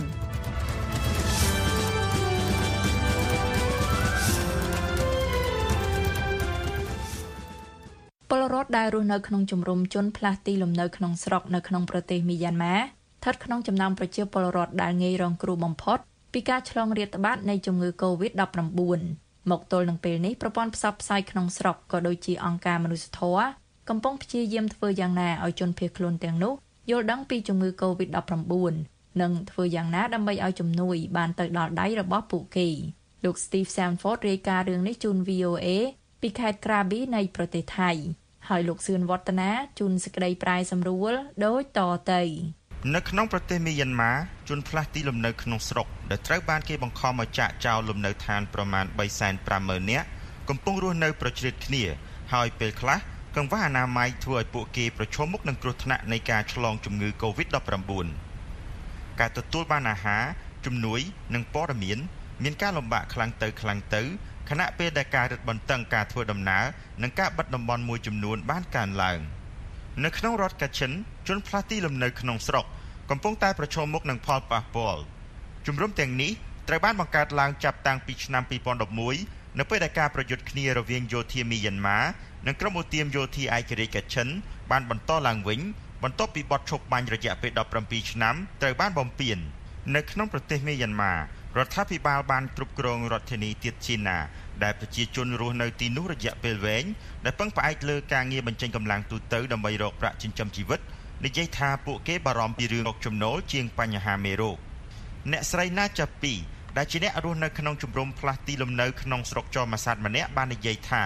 ពលរដ្ឋដែលរស់នៅក្នុងជំរំជនផ្លាស់ទីលំនៅក្នុងស្រុកនៅក្នុងប្រទេសមីយ៉ាន់ម៉ាស្ថិតក្នុងចំណោមប្រជាពលរដ្ឋដែលងាយរងគ្រោះបំផុតពីការឆ្លងរាតត្បាតនៃជំងឺ COVID-19 មកទល់នឹងពេលនេះប្រព័ន្ធផ្សព្វផ្សាយក្នុងស្រុកក៏ដូចជាអង្គការមនុស្សធម៌កំពុងព្យាយាមធ្វើយ៉ាងណាឲ្យជនភៀសខ្លួនទាំងនោះយល់ដឹងពីជំងឺ COVID-19 និងធ្វើយ៉ាងណាដើម្បីឲ្យជំនួយបានទៅដល់ដៃរបស់ពួកគេលោក Steve Sanford រាយការណ៍រឿងនេះជូន VOA ពីខេត្តក្រាប៊ីនៃប្រទេសថៃហើយលោកសឿនវឌ្ឍនាជូនសេចក្តីប្រាយសម្រួលដូចតទៅនៅក្នុងប្រទេសមីយ៉ាន់ម៉ាជនផ្លាស់ទីលំនៅក្នុងស្រុកដែលត្រូវបានគេបង្ខំឲ្យចាក់ចោលលំនៅឋានប្រមាណ 350,000 នាក់កំពុងរស់នៅប្រជ្រៀតគ្នាហើយពេលខ្លះកង្វះអនាម័យធ្វើឲ្យពួកគេប្រឈមមុខនឹងគ្រោះថ្នាក់នៃការឆ្លងជំងឺ COVID-19 ការទទួលបានអាហារជំនួយនិងព័ត៌មានការលំបាកខ្លាំងទៅខណៈពេលដែលការរឹតបន្តឹងការធ្វើដំណើរនិងការបិទតំបន់មួយចំនួនបានកើនឡើងនៅក្នុងរដ្ឋកាឈិនជនផ្លាស់ទីលំនៅក្នុងស្រុកកំពុងតែប្រឈមមុខនឹងផលប៉ះពាល់ជំរំទាំងនេះត្រូវបានបង្កើតឡើងចាប់តាំងពីឆ្នាំ2011នៅពេលដែលការប្រយុទ្ធគ្នារវាងយោធាមីយ៉ាន់ម៉ានិងក្រុមឧទាមយោធាឯករាជ្យកាឈិនបានបន្តឡើងវិញបន្ទាប់ពីបទឈប់បាញ់រយៈពេល17ឆ្នាំត្រូវបានបំពេញនៅក្នុងប្រទេសមីយ៉ាន់ម៉ារដ្ឋាភិបាលបានគ្រប់គ្រងរដ្ឋធានីទៀតជីណាដែលប្រជាជនរស់នៅទីនោះរយៈពេលវែងដែលពឹងផ្អែកលើការងារបញ្ចេញកម្លាំងទូទៅដើម្បីរកប្រាក់ចិញ្ចឹមជីវិតនិយាយថាពួកគេបារម្ភពីរឿងរកចំណូលជាងបញ្ហាមេរោគអ្នកស្រីណាចាពី ដែលជាអ្នករស់នៅក្នុងជំរំផ្លាស់ទីលំនៅក្នុងស្រុកចរម៉ាសាតម្នាក់បាននិយាយថា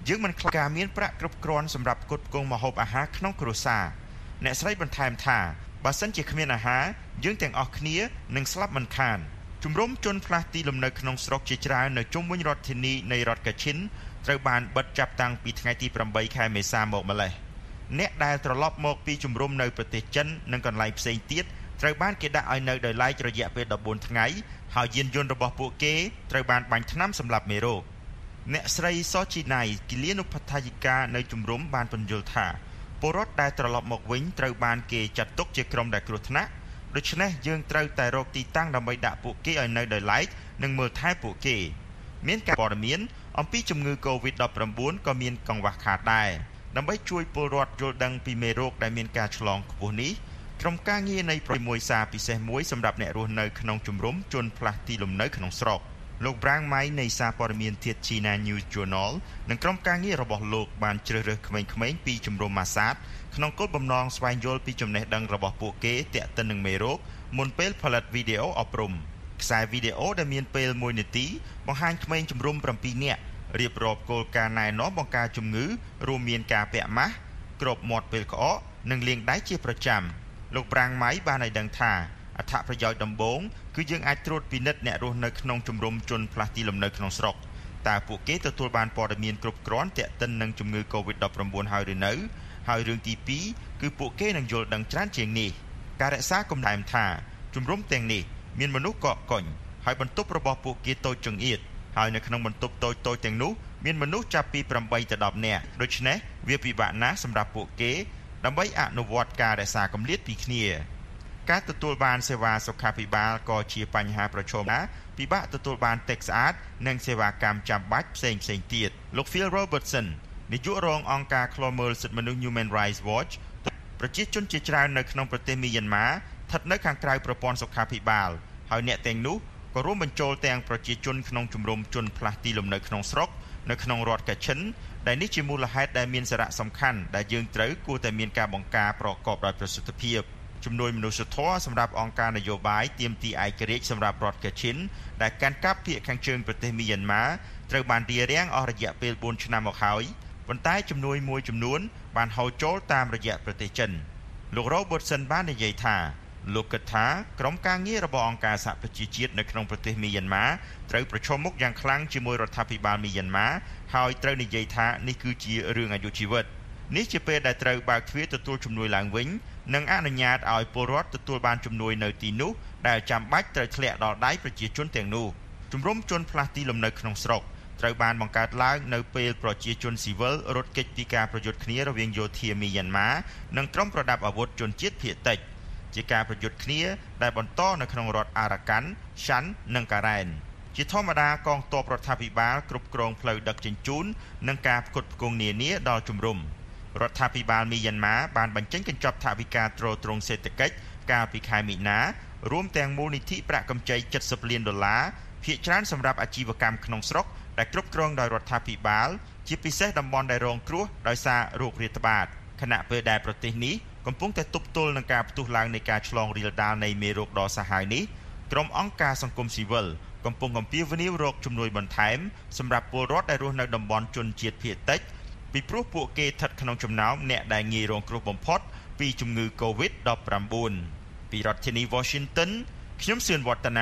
យើងមិនខ្លាចការមានប្រាក់គ្រប់គ្រាន់សម្រាប់ផ្គត់ផ្គង់ម្ហូបអាហារក្នុងគ្រួសារអ្នកស្រីបន្ថែមថាបើសិនជាគ្មានអាហារយើងទាំងអស់គ្នានឹងស្លាប់មិនខានជំរំជនផ្លាស់ទីលំនៅក្នុងស្រុកជាច្រើននៅជុំវិញរដ្ឋធានីនៃរដ្ឋកាឈិនត្រូវបានបិទចាប់តាំងពីថ្ងៃទី8ខែមេសាមកម្លេះអ្នកដែលត្រឡប់មកពីជំរំនៅប្រទេសចិននិងកន្លែងផ្សេងទៀតត្រូវបានគេដាក់ឲ្យនៅដោយឡែករយៈពេល14ថ្ងៃហើយយានយន្តរបស់ពួកគេត្រូវបានបាញ់ថ្នាំសម្លាប់មេរោគអ្នកស្រីសជីណៃគិលានុបដ្ឋាយិកានៅជំរំបានពន្យល់ថាពលរដ្ឋដែលត្រឡប់មកវិញត្រូវបានគេចាត់ទុកជាក្រុមដែលគ្រោះថ្នាក់ដូច្នេះយើងត្រូវតែរកទីតាំងដើម្បីដាក់ពួកគេឲ្យនៅដោយឡែកនិងមើលថែពួកគេមានការព័ត៌មានអំពីជំងឺ COVID-19 ក៏មានកង្វះខាតដែរដើម្បីជួយពលរដ្ឋយល់ដឹងពីមេរោគដែលមានការឆ្លងខ្ពស់នេះក្រុមការងារនៃប្រមួយសារពិសេសមួយសម្រាប់អ្នករស់នៅក្នុងជំរំជនផ្លាស់ទីលំនៅក្នុងស្រុកលោក Brang Mai នៃសារព័ត៌មានធាតុ China News Journal និងក្រុមការងាររបស់លោកបានជ្រើសរើសក្មេងៗពីជំរំម៉ាសាតក្នុងគោលបំណងស្វែងយល់ពីចំណេះដឹងរបស់ពួកគេទាក់ទិននឹងមេរោគមុនពេលផលិតវីដេអូអប់រំខ្សែវីដេអូដែលមានពេល1នាទីបង្ហាញក្មេងជំរំ7នាក់រៀបរាប់គោលការណ៍ណែនាំបង្ការជំងឺរួមមានការពាក់ម៉ាស់គ្របមាត់ពេលក្អកនិងលាងដៃជាប្រចាំលោក Brang Mai បានឲ្យដឹងថាអត្ថប្រយោជន៍ដំបូងគឺយើងអាចត្រួតពិនិត្យអ្នករស់នៅក្នុងជំរំជនផ្លាស់ទីលំនៅក្នុងស្រុកតើពួកគេទទួលបានព័ត៌មានគ្រប់គ្រាន់ទាក់ទិននឹងជំងឺ COVID-19 ហើយឬនៅហើយរឿងទី2គឺពួកគេនឹងយល់ដឹងច្រើនជាងនេះការរក្សាកំណែមថាជំរំទាំងនេះមានមនុស្សកកកុញហើយបន្ទប់របស់ពួកគេតូចចង្អៀតហើយនៅក្នុងបន្ទប់តូចៗទាំងនោះមានមនុស្សចាប់ពី8ទៅ10នាក់ដូច្នេះវាពិបាកណាស់សម្រាប់ពួកគេដើម្បីអនុវត្តការរក្សាគម្លាតពីគ្នាការទទួលបានសេវាសុខាភិបាលក៏ជាបញ្ហាប្រឈមដែរពិបាកទទួលបានទឹកស្អាតនិងសេវាកម្មចាំបាច់ផ្សេងទៀតលោក Phil Robertson នាយករងអង្គការឃ្លាំមើលសិទ្ធិមនុស្ស Human Rights Watch ប្រជាជនជាច្រើននៅក្នុងប្រទេសមីយ៉ាន់ម៉ាស្ថិតនៅខាងក្រៅប្រព័ន្ធសុខាភិបាលហើយអ្នកទាំងនោះក៏រួមបញ្ចូលទាំងប្រជាជនក្នុងជំរំជនផ្លាស់ទីលំនៅក្នុងស្រុកនៅក្នុងរដ្ឋកាឈិនដែលនេះជាមូលហេតុដែលមានសារៈសំខាន់ដែលយើងត្រូវគួរតែមានការបង្ការប្រកបដោយប្រសិទ្ធភាពជំនួយមនុស្សធម៌សម្រាប់អង្គការនយោបាយទាមទារឯករាជ្យសម្រាប់រដ្ឋកាឈិនដែលកាន់កាប់ភាគខាងជើងប្រទេសមីយ៉ាន់ម៉ាត្រូវបានរារាំងអស់រយៈពេល4ឆ្នាំមកហើយប៉ុន្តែជំនួយមួយចំនួនបានហូរចូលតាមរយៈប្រទេសចិនលោក Robertson បាននិយាយថាលោកគិតថាក្រុមការងាររបស់អង្គការសហប្រជាជាតិនៅក្នុងប្រទេសមីយ៉ាន់ម៉ាត្រូវប្រឈមមុខយ៉ាងខ្លាំងជាមួយរដ្ឋាភិបាលមីយ៉ាន់ម៉ាហើយត្រូវនិយាយថានេះគឺជារឿងអាយុជីវិតនេះជាពេលដែលត្រូវបើកទ្វារទទួលជំនួយឡើងវិញនិងអនុញ្ញាតឲ្យពលរដ្ឋទទួលបានជំនួយនៅទីនោះដែលចាំបាច់ត្រូវធ្លាក់ដល់ដៃប្រជាជនទាំងនោះជំរំជនផ្លាស់ទីលំនៅក្នុងស្រុកត្រូវបានបង្កើតឡើងនៅពេលប្រជាជនស៊ីវិលរត់គេចពីការប្រយុទ្ធគ្នារវាងយោធាមីយ៉ាន់ម៉ានិងក្រុមប្រដាប់អាវុធជនជាតិភាគតិចជាការប្រយុទ្ធគ្នាដែលបន្តនៅក្នុងរដ្ឋអារ៉ាកាន់ឆាន់និងការ៉ែនជាធម្មតាកងទ័ពរដ្ឋាភិបាលគ្រប់គ្រងផ្លូវដឹកជញ្ជូននិងការផ្គត់ផ្គង់នានាដល់ជំរំរដ្ឋាភិបាលមីយ៉ាន់ម៉ាបានបញ្ចេញកញ្ចប់ថវិកាទ្រទ្រង់សេដ្ឋកិច្ចកាលពីខែមីនារួមទាំងមូលនិធិប្រាក់កម្ចី$70 លានភាគច្រើនសម្រាប់អាជីវកម្មក្នុងស្រុកដែលគ្រប់គ្រងដោយរដ្ឋាភិបាលជាពិសេសតំបន់ដែលរងគ្រោះដោយសារโรคរាតត្បាតខណៈពេលដែលប្រទេសនេះកំពុងតែទប់ទល់នឹងការផ្ទុះឡើងនៃការឆ្លងរាលដាលនៃមេរោគដ៏សាហាវនេះក្រុមអង្គការសង្គមស៊ីវិលកំពុងអំពាវនាវរកជំនួយបន្ថែមសម្រាប់ពលរដ្ឋដែលរស់នៅតំបន់ជនជាតិភាគតិចពីព្រោះពួកគេស្ថិតក្នុងចំណោមអ្នកដែលងាយរងគ្រោះបំផុតពីជំងឺ COVID-19 ពីរដ្ឋធានី Washington ខ្ញុំសឿនវឌ្ឍនា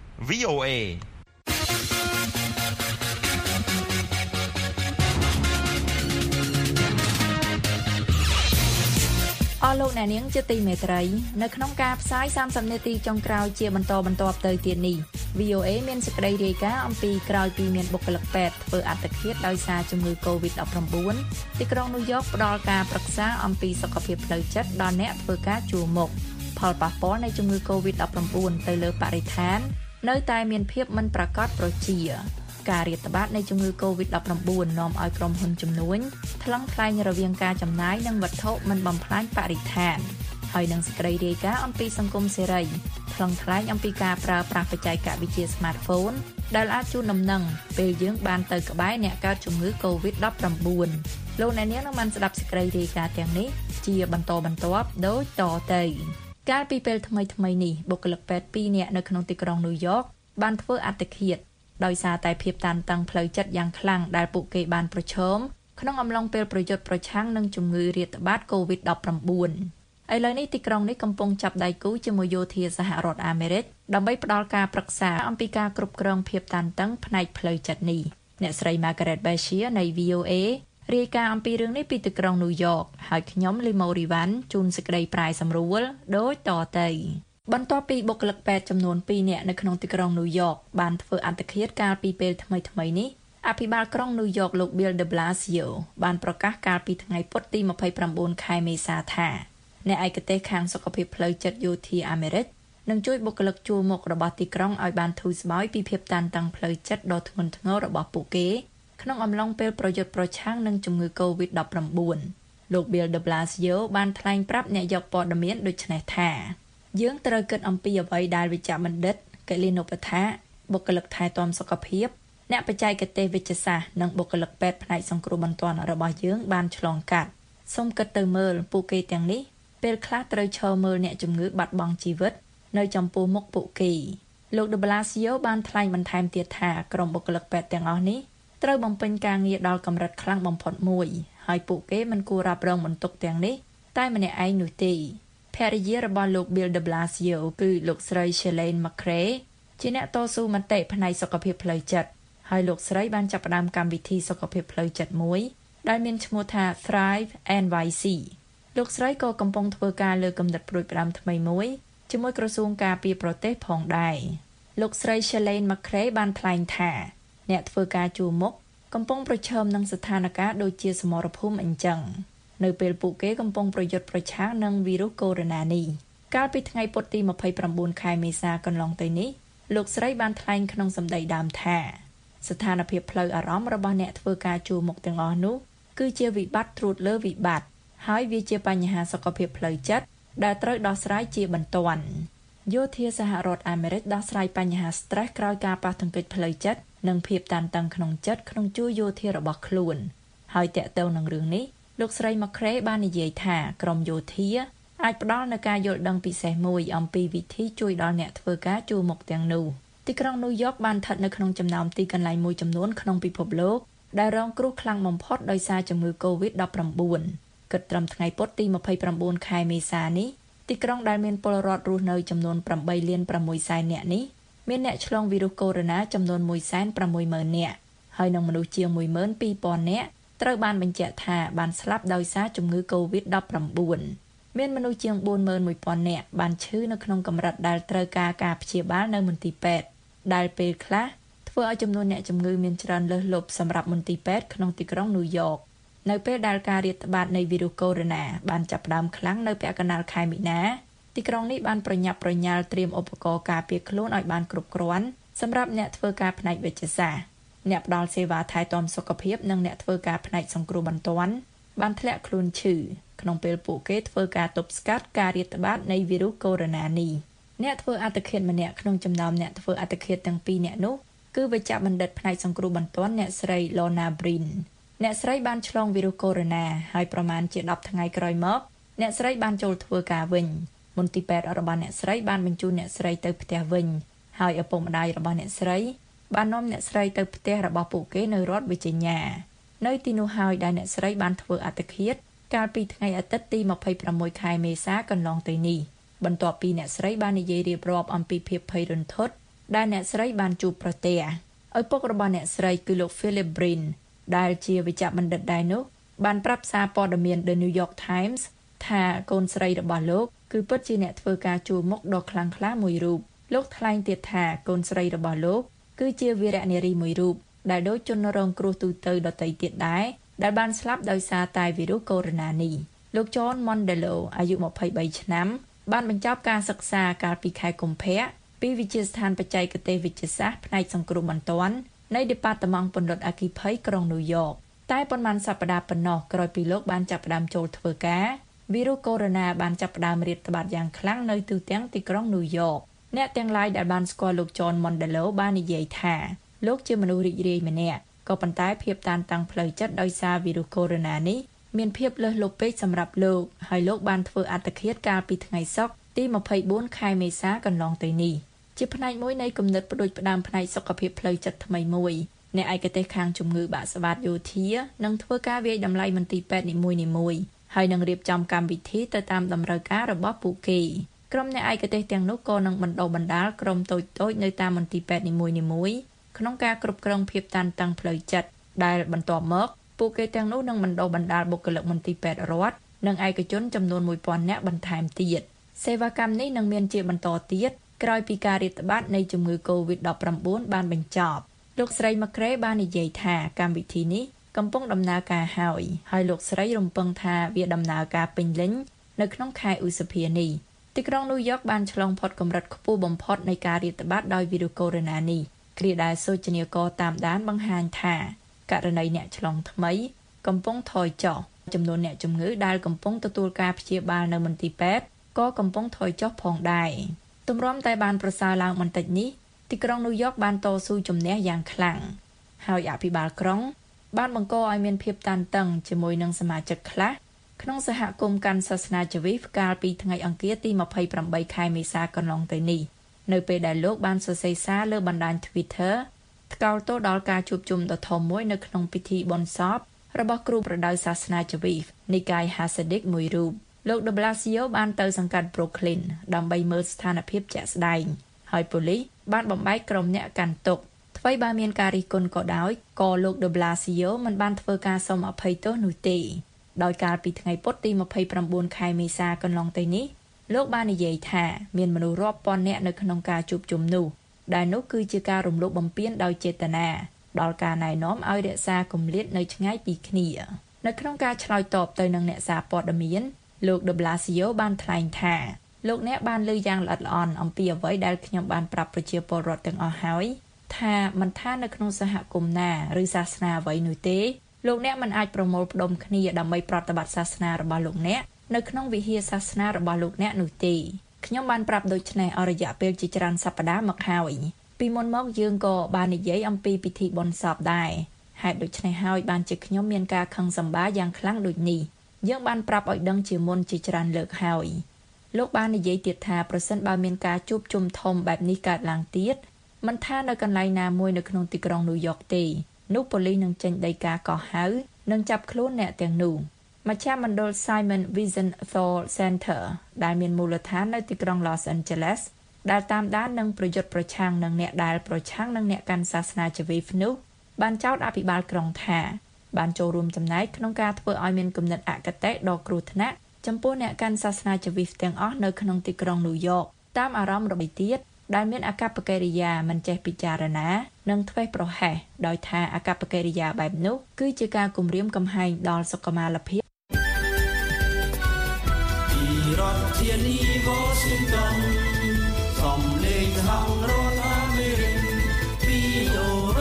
VOA អស់លោកអ្នកនាងជាទីមេត្រីនៅក្នុងការផ្សាយ30នាទីចុងក្រោយជាបន្តបន្ទាប់ទៅទៀតនេះ VOA មានសេចក្តីរាយការណ៍អំពីក្រោយពីមានបុគ្គលិកពេទ្យធ្វើអត្តឃាតដោយសារជំងឺ COVID-19 ទីក្រុងញូវយ៉កផ្ដល់ការប្រឹក្សាអំពីសុខភាពផ្លូវចិត្តដល់អ្នកធ្វើការជួរមុខផលប៉ះពាល់នៃជំងឺ COVID-19 ទៅលើបរិស្ថាននៅតែមានភាពមិនប្រាកដប្រជាការរាតត្បាតនៃជំងឺ COVID-19 នាំឲ្យក្រុមហ៊ុនជំនួញថ្លឹងថ្លែងរវាងការចំណាយនិងវត្ថុមិនបំផ្លាញបរិស្ថានហើយនឹងសេចក្តីរាយការណ៍អំពីសង្គមសេរីថ្លឹងថ្លែងអំពីការប្រើប្រាស់បច្ចេកវិទ្យា Smartphone ដែលអាចជូនដំណឹងពេលយើងបានទៅក្បែរអ្នកកើតជំងឺ COVID-19 លោកអ្នកនាងនឹងបានស្ដាប់សេចក្តីរាយការណ៍ទាំងនេះជាបន្តបន្ទាប់ដូចតទៅកាលពីពេលថ្មីនេះបុគ្គលិកពេទ្យ2នាក់នៅក្នុងទីក្រុងញូវយ៉កបានធ្វើអត្តឃាតដោយសារតែភាពតានតឹងផ្លូវចិត្តយ៉ាងខ្លាំងដែលពួកគេបានប្រឈមក្នុងអំឡុងពេលប្រយុទ្ធប្រឆាំងនឹងជំងឺរាតត្បាត COVID-19 ឥឡូវនេះទីក្រុងនេះកំពុងចាប់ដៃគូជាមួយយោធាសហរដ្ឋអាមេរិកដើម្បីផ្ដល់ការប្រឹក្សាអំពីការគ្រប់គ្រងភាពតានតឹងផ្នែកផ្លូវចិត្តនេះអ្នកស្រី Margaret Bashir នៃ VOA រាយការណ៍អំពីរឿងនេះពីទីក្រុង New York ហើយខ្ញុំ Limo Rivan ជូនសេចក្តីប្រាយសម្រួលដូចតទៅបន្ទាប់ពីបុគ្គលិកពេទ្យចំនួន2នាក់នៅក្នុងទីក្រុង New York បានធ្វើអត្តឃាតកាលពីពេលថ្មីៗនេះអភិបាលក្រុង New York លោក Bill de Blasio បានប្រកាសកាលពីថ្ងៃពុធទី29ខែមេសាថាអ្នកឯកទេសខាងសុខភាពផ្លូវចិត្តយោធាអាមេរិកនឹងជួយបុគ្គលិកជួរមុខរបស់ទីក្រុងឲ្យបានធូរស្បើយពីភាពតានតឹងផ្លូវចិត្តដ៏ធ្ងន់ធ្ងររបស់ពួកគេក្នុងអំឡុងពេលប្រយុទ្ធប្រឆាំងនឹងជំងឺ COVID-19 លោក Bill de Blasio បានថ្លែងប្រាប់អ្នកយកព័ត៌មានដូចនេះថាយើងត្រូវគិតអំពីអ្វីដែលវិជ្ជបណ្ឌិតកេលីនុបដ្ឋាបុគ្គលិកថែទាំសុខភាពអ្នកបច្ចេកទេសវិទ្យាសាស្ត្រនិងបុគ្គលិកពេទ្យផ្នែកសង្គ្រោះបន្ទាន់របស់យើងបានឆ្លងកាត់សូមគិតទៅមើលពួកគេទាំងនេះពេលខ្លះត្រូវឈរមើលអ្នកជំងឺបាត់បង់ជីវិតនៅចំពោះមុខពួកគេលោក de Blasio បានថ្លែងបន្ថែមទៀតថាក្រុមបុគ្គលិកពេទ្យទាំងអស់នេះត្រូវបំពេញការងារដល់កម្រិតខ្លាំងបំផុតមួយហើយពួកគេមិនគួររ៉ាប់រងបន្ទុកទាំងនេះតែម្នាក់ឯងនោះទេភរិយារបស់លោក Bill de Blasio គឺលោកស្រី Shirlane McCray ជាអ្នកតស៊ូមតិផ្នែកសុខភាពផ្លូវចិត្តហើយលោកស្រីបានចាប់ផ្ដើមកម្មវិធីសុខភាពផ្លូវចិត្តមួយដែលមានឈ្មោះថា Thrive NYC លោកស្រីក៏កំពុងធ្វើការលើគំនិតព្រួយផ្ដាំថ្មីមួយជាមួយក្រសួងការពារប្រទេសផងដែរលោកស្រី Shirlane McCray បានថ្លែងថាអ្នកធ្វើការជួរមុខកំពុងប្រឈមនឹងស្ថានភាពដូចជាសមរភូមិអញ្ចឹងនៅពេលពួកគេកំពុងប្រយុទ្ធប្រឆាំងនឹងវីរុសកូវីដ -19 នេះកាលពីថ្ងៃពុធទី29ខែមេសាកន្លងទៅនេះលោកស្រីបានថ្លែងក្នុងសម្ដីដើមថាស្ថានភាពផ្លូវអារម្មណ៍របស់អ្នកធ្វើការជួរមុខទាំងអស់នោះគឺជាវិបត្តិត្រួតលើវិបត្តិហើយវាជាបញ្ហាសុខភាពផ្លូវចិត្តដែលត្រូវដោះស្រាយជាបន្ទាន់យោធាសហរដ្ឋអាមេរិកដោះស្រាយបញ្ហា stress ក្រោយការប៉ះទង្គិចផ្លូវចិត្តនិងភាពតានតឹងក្នុងចិត្តក្នុងជួរយោធារបស់ខ្លួនហើយតាក់ទងនឹងរឿងនេះលោកស្រី McCray បាននិយាយថាក្រុមយោធាអាចផ្ដល់នូវការយល់ដឹងពិសេសមួយអំពីវិធីជួយដល់អ្នកធ្វើការជួរមុខទាំងនោះទីក្រុង New York បានស្ថិតនៅក្នុងចំណោមទីកន្លែងមួយចំនួនក្នុងពិភពលោកដែលរងគ្រោះខ្លាំងបំផុតដោយសារជំងឺ COVID-19 គិតត្រឹមថ្ងៃពុធទី29ខែមេសានេះទីក្រុងដែលមានពលរដ្ឋរស់នៅចំនួន 8.6 លាននាក់នេះមានអ្នកឆ្លងវីរុសកូវីដ -19 ចំនួន 160,000 នាក់ហើយនឹងមនុស្សជាង 12,000 នាក់ត្រូវបានបញ្ជាក់ថាបានស្លាប់ដោយសារជំងឺ COVID-19 មានមនុស្សជាង 41,000 នាក់បានឈឺនៅក្នុងកម្រិតដែលត្រូវការព្យាបាលនៅមន្ទីរពេទ្យដែលពេលខ្លះធ្វើឲ្យចំនួនអ្នកជំងឺមានច្រើនលើសលប់សម្រាប់មន្ទីរពេទ្យក្នុងទីក្រុង New York នៅពេលដែលការរាតត្បាតនៃវីរុសកូវីដ -19 បានចាប់ផ្ដើមខ្លាំងនៅពាក់កណ្ដាលខែមីនាទីក្រុងនេះបានប្រញាប់ប្រញាល់ត្រៀមឧបករណ៍ការពារខ្លួនឲ្យបានគ្រប់គ្រាន់សម្រាប់អ្នកធ្វើការផ្នែកវិទ្យាសាស្ត្រអ្នកផ្ដល់សេវាថែទាំសុខភាពនិងអ្នកធ្វើការផ្នែកសង្គ្រោះបន្ទាន់បានធ្លាក់ខ្លួនឈឺក្នុងពេលពួកគេធ្វើការទប់ស្កាត់ការរាតត្បាតនៃវីរុសកូវីដ -19 នេះអ្នកធ្វើអត្តឃាតម្នាក់ក្នុងចំណោមអ្នកធ្វើអត្តឃាតទាំងពីរនាក់នោះគឺវេជ្ជបណ្ឌិតផ្នែកសង្គ្រោះបន្ទាន់អ្នកស្រី Lorna Breen អ្នកស្រីបានឆ្លងវីរុសកូវីដ -19 ហើយប្រមាណជា10ថ្ងៃក្រោយមកអ្នកស្រីបានចូលធ្វើការវិញមន្ទីរពេទ្យរបស់អ្នកស្រីបានបញ្ជូនអ្នកស្រីទៅផ្ទះវិញហើយឪពុកម្ដាយរបស់អ្នកស្រីបាននាំអ្នកស្រីទៅផ្ទះរបស់ពួកគេនៅរដ្ឋ Virginia នៅទីនោះហើយដែលអ្នកស្រីបានធ្វើអត្តឃាតកាលពីថ្ងៃអាទិត្យទី26ខែមេសាកន្លងទៅនេះបន្ទាប់ពីអ្នកស្រីបាននិយាយរៀបរាប់អំពីភាពភ័យរន្ធត់ដែលអ្នកស្រីបានជួបប្រទះឪពុករបស់អ្នកស្រីគឺលោក Philip Breen ដែលជាវេជ្ជបណ្ឌិតដែរនោះបានប្រាប់សារព័ត៌មាន The New York Times ថាកូនស្រីរបស់លោកគឺពិតជាអ្នកធ្វើការជួរមុខដ៏ខ្លាំងក្លាមួយរូបលោកថ្លែងទៀតថាកូនស្រីរបស់លោកគឺជាវីរនារីមួយរូបដែលដូចជនរងគ្រោះទូទៅដទៃទៀតដែរដែលបានស្លាប់ដោយសារតែវីរុសកូវីដ -19 នេះលោក John Mondello អាយុ23ឆ្នាំបានបញ្ចប់ការសិក្សាកាលពីខែកុម្ភៈពីវិទ្យាស្ថានបច្ចេកទេសវិទ្យាសាស្ត្រផ្នែកសង្គ្រោះបន្ទាន់នៃ Department ពន្លត់អគ្គិភ័យក្រុង New York តែប៉ុន្មានសប្តាហ៍ប៉ុណ្ណោះក្រោយពីលោកបានចាប់ផ្ដើមចូលធ្វើការវីរុសកូវីដ -19 បានចាប់ផ្ដើមរាតត្បាតយ៉ាងខ្លាំងនៅទូទាំងទីក្រុង New York អ្នកទាំងឡាយដែលបានស្គាល់លោក John Mondello បាននិយាយថាលោកជាមនុស្សរីករាយម្នាក់ក៏ប៉ុន្តែភាពតានតឹងផ្លូវចិត្តដោយសារវីរុសកូវីដ -19 នេះមានភាពលើសលប់ពេកសម្រាប់លោកហើយលោកបានធ្វើអត្តឃាតកាលពីថ្ងៃសុក្រទី24ខែមេសាកន្លងទៅនេះជាផ្នែកមួយនៃគំនិតផ្ដួចផ្ដើមផ្នែកសុខភាពផ្លូវចិត្តថ្មីមួយអ្នកឯកទេសខាងជំងឺបាក់ស្បាតយោធានឹងធ្វើការវាយតម្លៃមន្ទីរពេទ្យនីមួយៗហើយនឹងរៀបចំកម្មវិធីទៅតាមតម្រូវការរបស់ពួកគេក្រុមអ្នកឯកទេសទាំងនោះក៏នឹងបណ្ដុះបណ្ដាលក្រុមតូចៗនៅតាមមន្ទីរពេទ្យនីមួយៗក្នុងការគ្រប់គ្រងភាពតានតឹងផ្លូវចិត្តដែលបន្ទាប់មកពួកគេទាំងនោះនឹងបណ្ដុះបណ្ដាលបុគ្គលិកមន្ទីរពេទ្យរដ្ឋនិងឯកជនចំនួន 1000 នាក់បន្ថែមទៀតសេវាកម្មនេះនឹងមានជាបន្តទៀតក្រោយពីការរាតត្បាតនៃជំងឺ COVID-19 បានបញ្ចប់លោកស្រីម៉ាក្រេបាននិយាយថាកម្មវិធីនេះកំពុងដំណើរការហើយលោកស្រីរំពឹងថាវាដំណើរការពេញលេញនៅក្នុងខែឧសភានេះទីក្រុងញូវយ៉កបានឆ្លងផុតកម្រិតខ្ពស់បំផុតនៃការរាតត្បាតដោយវីរុសកូវីដ -19 នេះគ្រាដែលសូចនាករតាមដានបង្ហាញថាករណីអ្នកឆ្លងថ្មីកំពុងថយចុះចំនួនអ្នកជំងឺដែលកំពុងទទួលការព្យាបាលនៅមន្ទីរពេទ្យក៏កំពុងថយចុះផងដែរទម្រាំតែបានប្រសើរឡើងបន្តិចនេះទីក្រុងញូវយ៉កបានតស៊ូជំនះយ៉ាងខ្លាំងហើយអភិបាលក្រុងបានបង្កឲ្យមានភាពតានតឹងជាមួយនឹងសមាជិកខ្លះក្នុងសហគមន៍កាន់សាសនាជីវិតកាលពីថ្ងៃអង្គារទី28ខែមេសាកន្លងទៅនេះនៅពេលដែលលោកបានសរសេរសារលើបណ្ដាញ Twitter ថ្កោលទោសដល់ការជួបជុំដ៏ធំមួយនៅក្នុងពិធីបុណ្យសពរបស់គ្រូប្រដៅសាសនាជីវិតនិកាយ Hasidic មួយរូបលោក De Blasio បានទៅសង្កាត់ Brooklyn ដើម្បីមើលស្ថានភាពជាក់ស្ដែងហើយប៉ូលីសបានបំបែកក្រុមអ្នកកាន់ទុក្ខថ្មីបើមានការរិះគន់ក៏ដោយក៏លោក De Blasio មិនបានធ្វើការសុំអភ័យទោសនោះទេដោយកាលពីថ្ងៃពុធទី29ខែមេសាកន្លងទៅនេះលោកបាននិយាយថាមានមនុស្សរាប់ពាន់នាក់នៅក្នុងការជួបជុំនោះដែលនោះគឺជាការរំលោភបំពានដោយចេតនាដល់ការណែនាំឲ្យរក្សាគម្លាតនៅឆ្ងាយពីគ្នានៅក្នុងការឆ្លើយតបទៅនឹងអ្នកសារព័ត៌មានលោក De Blasio បានថ្លែងថាលោកអ្នកបានលើយ៉ាងល្អិតល្អន់អំពីអ្វីដែលខ្ញុំបានប្រាប់ប្រជាពលរដ្ឋទាំងអស់ហើយថាមិនថានៅក្នុងសហគមន៍ណាឬសាសនាអ្វីនោះទេលោកអ្នកមិនអាចប្រមូលផ្ដុំគ្នាដើម្បីប្រតិបត្តិសាសនារបស់លោកអ្នកនៅក្នុងវិហារសាសនារបស់លោកអ្នកនោះទេខ្ញុំបានប្រាប់ដូច្នេះអររយៈពេលជាច្រើនសប្តាហ៍មកហើយពីមុនមកយើងក៏បាននិយាយអំពីពិធីបុណ្យសពដែរហេតុដូច្នេះហើយបានជាខ្ញុំមានការខឹងសម្បារយ៉ាងខ្លាំងដូចនេះយើងបានប្រាប់ឲ្យដឹងជាមុនជាច្រើនលើកហើយលោកបាននិយាយទៀតថាប្រសិនបើមានការជួបជុំធំបែបនេះកើតឡើងទៀតមិនថានៅកន្លែងណាមួយនៅក្នុងទីក្រុងញូវយ៉កទេនោះប៉ូលីសនឹងចេញដីកាកោះហៅនិងចាប់ខ្លួនអ្នកទាំងនោះមជ្ឈមណ្ឌល Simon Wiesenthal Center ដែលមានមូលដ្ឋាននៅទីក្រុង Los Angeles ដែលតាមដាននិងប្រយុទ្ធប្រឆាំងនឹងអ្នកដែលប្រឆាំងនឹងអ្នកកាន់សាសនាជីវិតនោះបានចោទអភិបាលក្រុងថាបានចូលរួមចំណែកក្នុងការធ្វើឲ្យមានគំនិតអគតិដ៏គ្រោះថ្នាក់ចំពោះអ្នកកាន់សាសនាជីវិតទាំងអស់នៅក្នុងទីក្រុងញូវយ៉កតាមអារម្មណ៍របស់ទៀតដែលមានអកប្បកិរិយាមិនចេះពិចារណានិងធ្វេសប្រហែសដោយថាអកប្បកិរិយាបែបនោះគឺជាការគំរាមកំហែងដល់សុខុមាលភាពពីរដ្ឋធានី Washington សំឡេងហៅរដ្ឋអាមេរិក VOA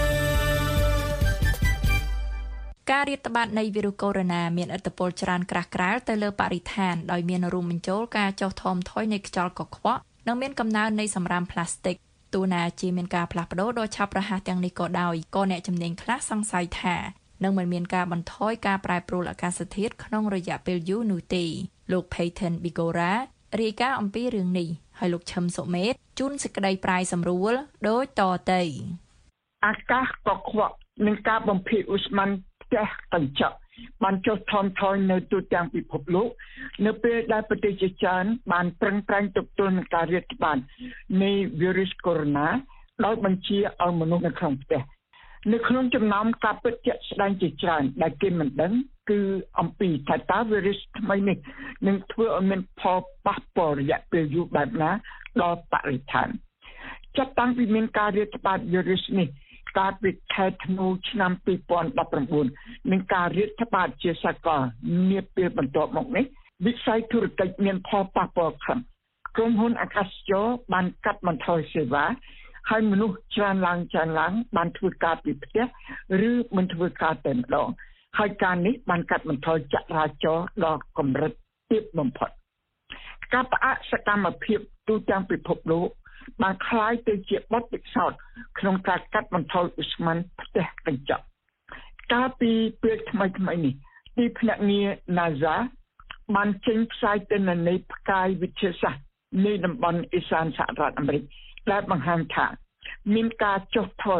ការរាតត្បាតនៃវីរុសកូវីដ -19 មានឥទ្ធិពលច្រើនក្រាស់ក្រែលទៅលើបរិស្ថានដោយមានរួមបញ្ចូលការចុះថមថយនៃខ្យល់កខ្វក់និងមានកំណើននៃសម្រាមផ្លាស្ទិកទោះណាជាមានការផ្លាស់ប្ដូរដ៏ឆាប់រហ័សទាំងនេះក៏ដោយក៏អ្នកជំនាញខ្លះសង្ស័យថានឹងមិនមានការបន្ថយការប្រែប្រួលអាកាសធាតុក្នុងរយៈពេលយូរនោះទេលោក Peyton Bigora រាយការណ៍អំពីរឿងនេះហើយលោកឈឹមសុមេតជូនសេចក្តីប្រាយសម្រួលដូចតទៅអាកាសកខ្វក់និងការបំភាយឧស្ម័នផ្ទះកញ្ចក់បានចុះថមថយនៅទូទាំងពិភពលោកនៅពេលដែលប្រទេសជាច្រើនបានប្រឹងប្រែងទប់ទល់នឹងការរាតត្បាតនៃវីរុសកូវីដ -19 ដោយបញ្ជាឲ្យមនុស្សនៅក្នុងផ្ទះនៅក្នុងចំណោមការពិតជាក់ស្ដែងជាច្រើនដែលគេមិនដឹងគឺអំពីថាតើវីរុសថ្មីនេះនឹងធ្វើឲ្យមានផលប៉ះពាល់រយៈពេលយូរបែបណាដល់បរិស្ថានចាប់តាំងពីមានការរាតត្បាតវីរុសនេះកាលពីខែធ្នូឆ្នាំ2019នឹងការរាតត្បាតជាសកលនាពេលបន្ទាប់មកនេះវិស័យធុរកិច្ចមានផលប៉ះពាល់ខ្លាំងក្រុមហ៊ុនអាកាសចរបានកាត់បន្ថយសេវាហើយមនុស្សច្រើនឡើងបានធ្វើការពីផ្ទះឬមិនធ្វើការតែម្ដងហើយការនេះបានកាត់បន្ថយចរាចរណ៍ដល់កម្រិតទាបបំផុតការផ្អាកសកម្មភាពទូទាំងពិភពលោកបានคล้ายទៅជាបទពិសោធន៍ក្នុងការកាត់បន្ថយឧស្ម័នផ្ទះកញ្ចក់កាលពីពេលថ្មីនេះទីភ្នាក់ងារ NASA បានចេញផ្សាយទិន្នន័យផ្កាយវិទ្យាសាស្ត្រនៃតំបន់ឦសានសហរដ្ឋអាមេរិកដែលបង្ហាញថាមានការចុះថយ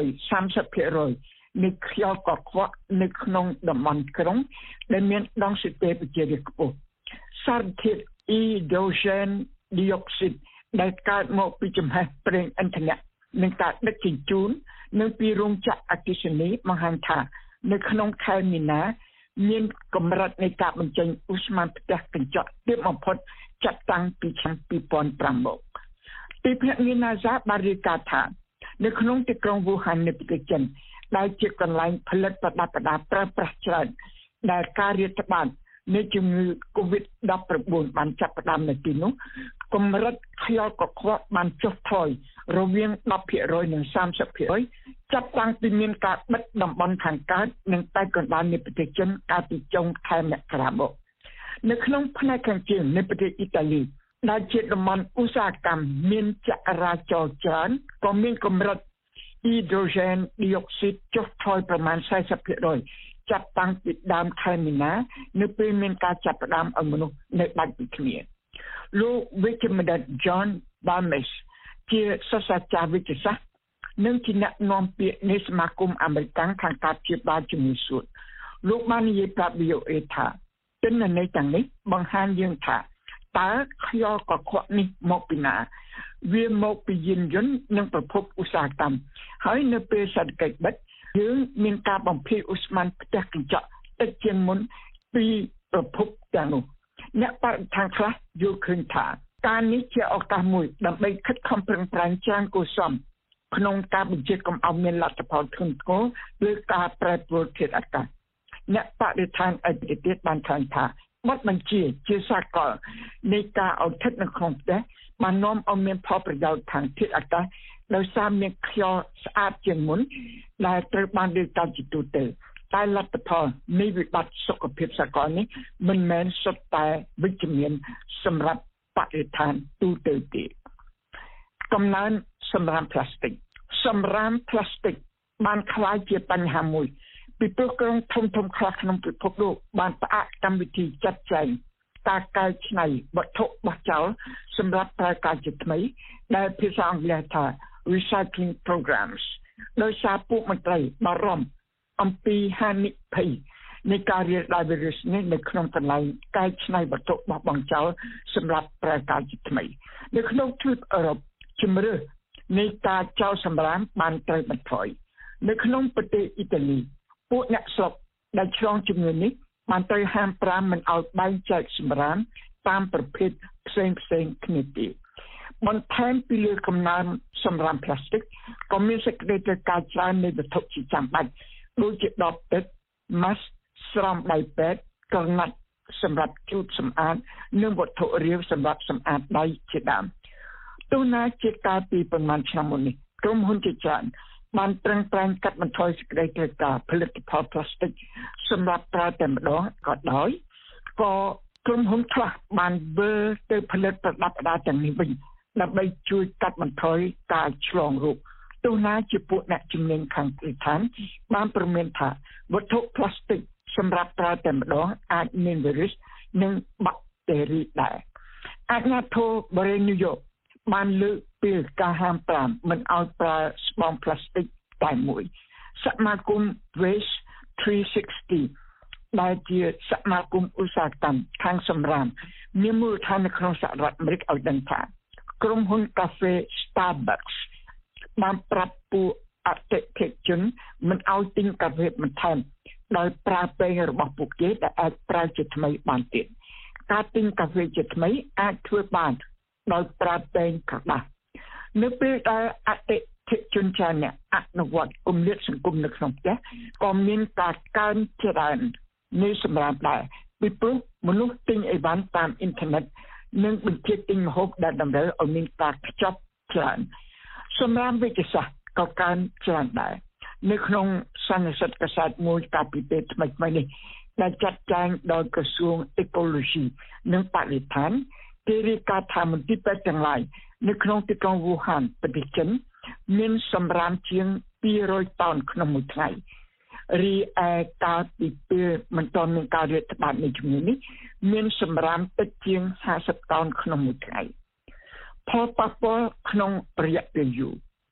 30% នៃខ្យល់កខ្វក់នៅក្នុងតំបន់ក្រុងដែលមានដង់ស៊ីតេប្រជារាស្ត្រខ្ពស់សារធាតុអ៊ីដ្រូសែនឌីអុកស៊ីតដែលកើតមកពីចំហាយប្រេងឥន្ធនៈនិងការដឹកជញ្ជូននៅពីរោងចក្រអគ្គិសនីបង្ហាញថានៅក្នុងខែមីនាមានកម្រិតនៃការបញ្ចេញឧស្ម័នផ្ទះកញ្ចក់ទាបបំផុតចាប់តាំងពីឆ្នាំ2005មកទីភ្នាក់ងារ NASA បានរាយការណ៍ថានៅក្នុងទីក្រុងវូហាននៃប្រទេសចិនដែលជាកន្លែងផលិតប្រដាប់ប្រដាប្រើប្រាស់ច្រើនដែលការរាតត្បាតនៃជំងឺ COVID-19 បានចាប់ផ្ដើមនៅទីនោះកម្រិតខ្យល់កខ្វក់បានចុះថយរវាង 10% និង 30% ចាប់តាំងពីមានការបិទតំបន់ខាងកើតនិងតែកណ្ដាលនៃប្រទេសចិនកាលពីចុងខែមករាមកនៅក្នុងផ្នែកខាងជើងនៃប្រទេសអ៊ីតាលីដែលជាតំបន់ឧស្សាហកម្មមានចរាចរណ៍ច្រើនក៏មានកម្រិតអ៊ីដ្រូសែនឌីអុកស៊ីតចុះថយប្រមាណ 40% ចាប់តាំងពីដើមខែមីនានៅពេលមានការចាប់ផ្ដើមឲ្យមនុស្សនៅដាច់ពីគ្នាលោកវិជ្ជបណ្ឌិត John Balmes ជាសាស្ត្រាចារ្យវិទ្យាសាស្ត្រនិងជាអ្នកនាំពាក្យនៃសមាគមអាមេរិកខាងការព្យាបាលជំងឺសួតលោកបាននិយាយប្រាប់ VOA ថាទិន្នន័យទាំងនេះបង្ហាញយើងថាតើខ្យល់កខ្វក់នេះមកពីណាវាមកពីយានយន្តនិងប្រភពឧស្សាហកម្មហើយនៅពេលសេដ្ឋកិច្ចបិទយើងមានការបំភាយឧស្ម័នផ្ទះកញ្ចក់តិចជាងមុនពីប្រភពទាំងនោះអ្នកបរិស្ថានខ្លះយល់ឃើញថាការនេះជាឱកាសមួយដើម្បីខិតខំប្រឹងប្រែងចាងគូសំក្នុងការបញ្ជាកុំឲ្យមានលទ្ធផលធ្ងន់ធ្ងរឬការប្រែប្រួលធាតុអាកាសអ្នកបរិស្ថានឯកទេសបានថ្លែងថាបទបញ្ជាសាកលនៃការអត់ធិតនៅក្នុងផ្ទះបាននាំឲ្យមានផលប្រយោជន៍ខាងធាតុអាកាសដោយសារមានខ្យល់ស្អាតជាងមុនដែលត្រូវបានរៀបចំជាទូទៅតែលទ្ធផលនៃវិបត្តិសុខភាពសាកលនេះមិនមែនសុទ្ធតែវិជ្ជមានសម្រាប់បរិស្ថានទូទៅទេកំណើនសម្រាមផ្លាស្ទិកបានក្លាយជាបញ្ហាមួយពីព្រោះក្រុមធំៗខ្លះក្នុងពិភពលោកបានផ្អាកកម្មវិធីចាត់ចែងការកែច្នៃវត្ថុបោះចោលសម្រាប់ប្រើការជាថ្មីដែលភាសាអង់គ្លេសថា recycling programs ដោយសារពួកមន្ត្រីបារម្ភអំពីហានិភ័យនៃការរាលដាលវីរុសនេះនៅក្នុងកន្លែងកែច្នៃវត្ថុបោះបង់ចោលសម្រាប់ប្រើការជាថ្មីនៅក្នុងទ្វីបអឺរ៉ុបជំរឿននៃការចោលសម្រាមបានត្រូវបន្ថយនៅក្នុងប្រទេសអ៊ីតាលីពួកអ្នកស្រុកដែលឆ្លងជំងឺនេះបានត្រូវហាម5មិនឲ្យបែងចែកសម្រាមតាមប្រភេទផ្សេងគ្នាទៀតបន្ថែមពីលើកំណើនសម្រាមផ្លាស្ទិកក៏មានសេចក្តីត្រូវការច្រើននៃវត្ថុជាចាំបាច់ដូចជាដបទឹក mask ស្រោមដៃពេទ្យក្រណាត់សម្រាប់ជូតសម្អាតនិងវត្ថុរាវសម្រាប់សម្អាតដៃជាដើមទោះណាជាកាលពីប្រមាណឆ្នាំមុននេះក្រុមហ៊ុនជាច្រើនបានប្រឹងប្រែងកាត់បន្ថយសេចក្តីត្រូវការផលិតផលផ្លាស្ទិកសម្រាប់ប្រើតែម្ដងក៏ដោយក៏ក្រុមហ៊ុនខ្លះបានវិលទៅផលិតប្រដាប់ប្រដាទាំងនេះវិញដើម្បីជួយកាត់បន្ថយការឆ្លងរោគទោះណាជាពួកអ្នកជំនាញខាងបរិស្ថានបានព្រមានថាវត្ថុផ្លាស្ទិកសម្រាប់ប្រើតែម្ដងអាចមានវីរុសនិងបាក់តេរីដែរអាជ្ញាធរបរិយាញូវយ៉កបានលើកពីការហាម5មិនឲ្យប្រើស្បង់ផ្លាស្ទិកតែមួយសមាគម Waste 360ដែលជាសមាគមឧស្សាហកម្មខាងសម្រាមមានមូលដ្ឋាននៅក្នុងសហរដ្ឋអាមេរិកឲ្យដឹងថាក្រុមហ៊ុនកាហ្វេ Starbucks បានប្រាប់ពួកអតិថិជនមិនឲ្យទិញកាហ្វេបន្ថែមដោយប្រើពែងរបស់ពួកគេដែលអាចប្រើជាថ្មីបានទៀតការទិញកាហ្វេជាថ្មីអាចធ្វើបានដោយប្រើពែងក្រដាសនៅពេលដែលអតិថិជនចានអនុវត្តគម្លាតសង្គមនៅក្នុងផ្ទះក៏មានការកើនច្រើននៃសម្រាប់ដែរពីព្រោះមនុស្សទិញអីវ៉ាន់តាមអ៊ីនធឺណិតនិងបញ្ជាទិញម្ហូបដែលតម្រូវឲ្យមានការខ្ចប់ច្រើនសម្រាប់វិទ្យាសាស្ត្រក៏កើនច្រើនដែរនៅក្នុងសន្និសីទកាសែតមួយកាលពីពេលថ្មីៗនេះដែលចាត់ចែងដោយក្រសួងអេកូឡូស៊ីនិងបរិស្ថានគេរាយការណ៍ថាមន្ទីរពេទ្យទាំងឡាយនៅក្នុងទីក្រុងវូហានប្រទេសចិនមានសម្រាមជាង200តោនក្នុងមួយថ្ងៃរីឯកាលពីពេលមិនទាន់មានការរាតត្បាតនៃជំងឺនេះមានសម្រាមតិចជាង50តោនក្នុងមួយថ្ងៃផលប៉ះពាល់ក្នុងរយៈពេលយូរ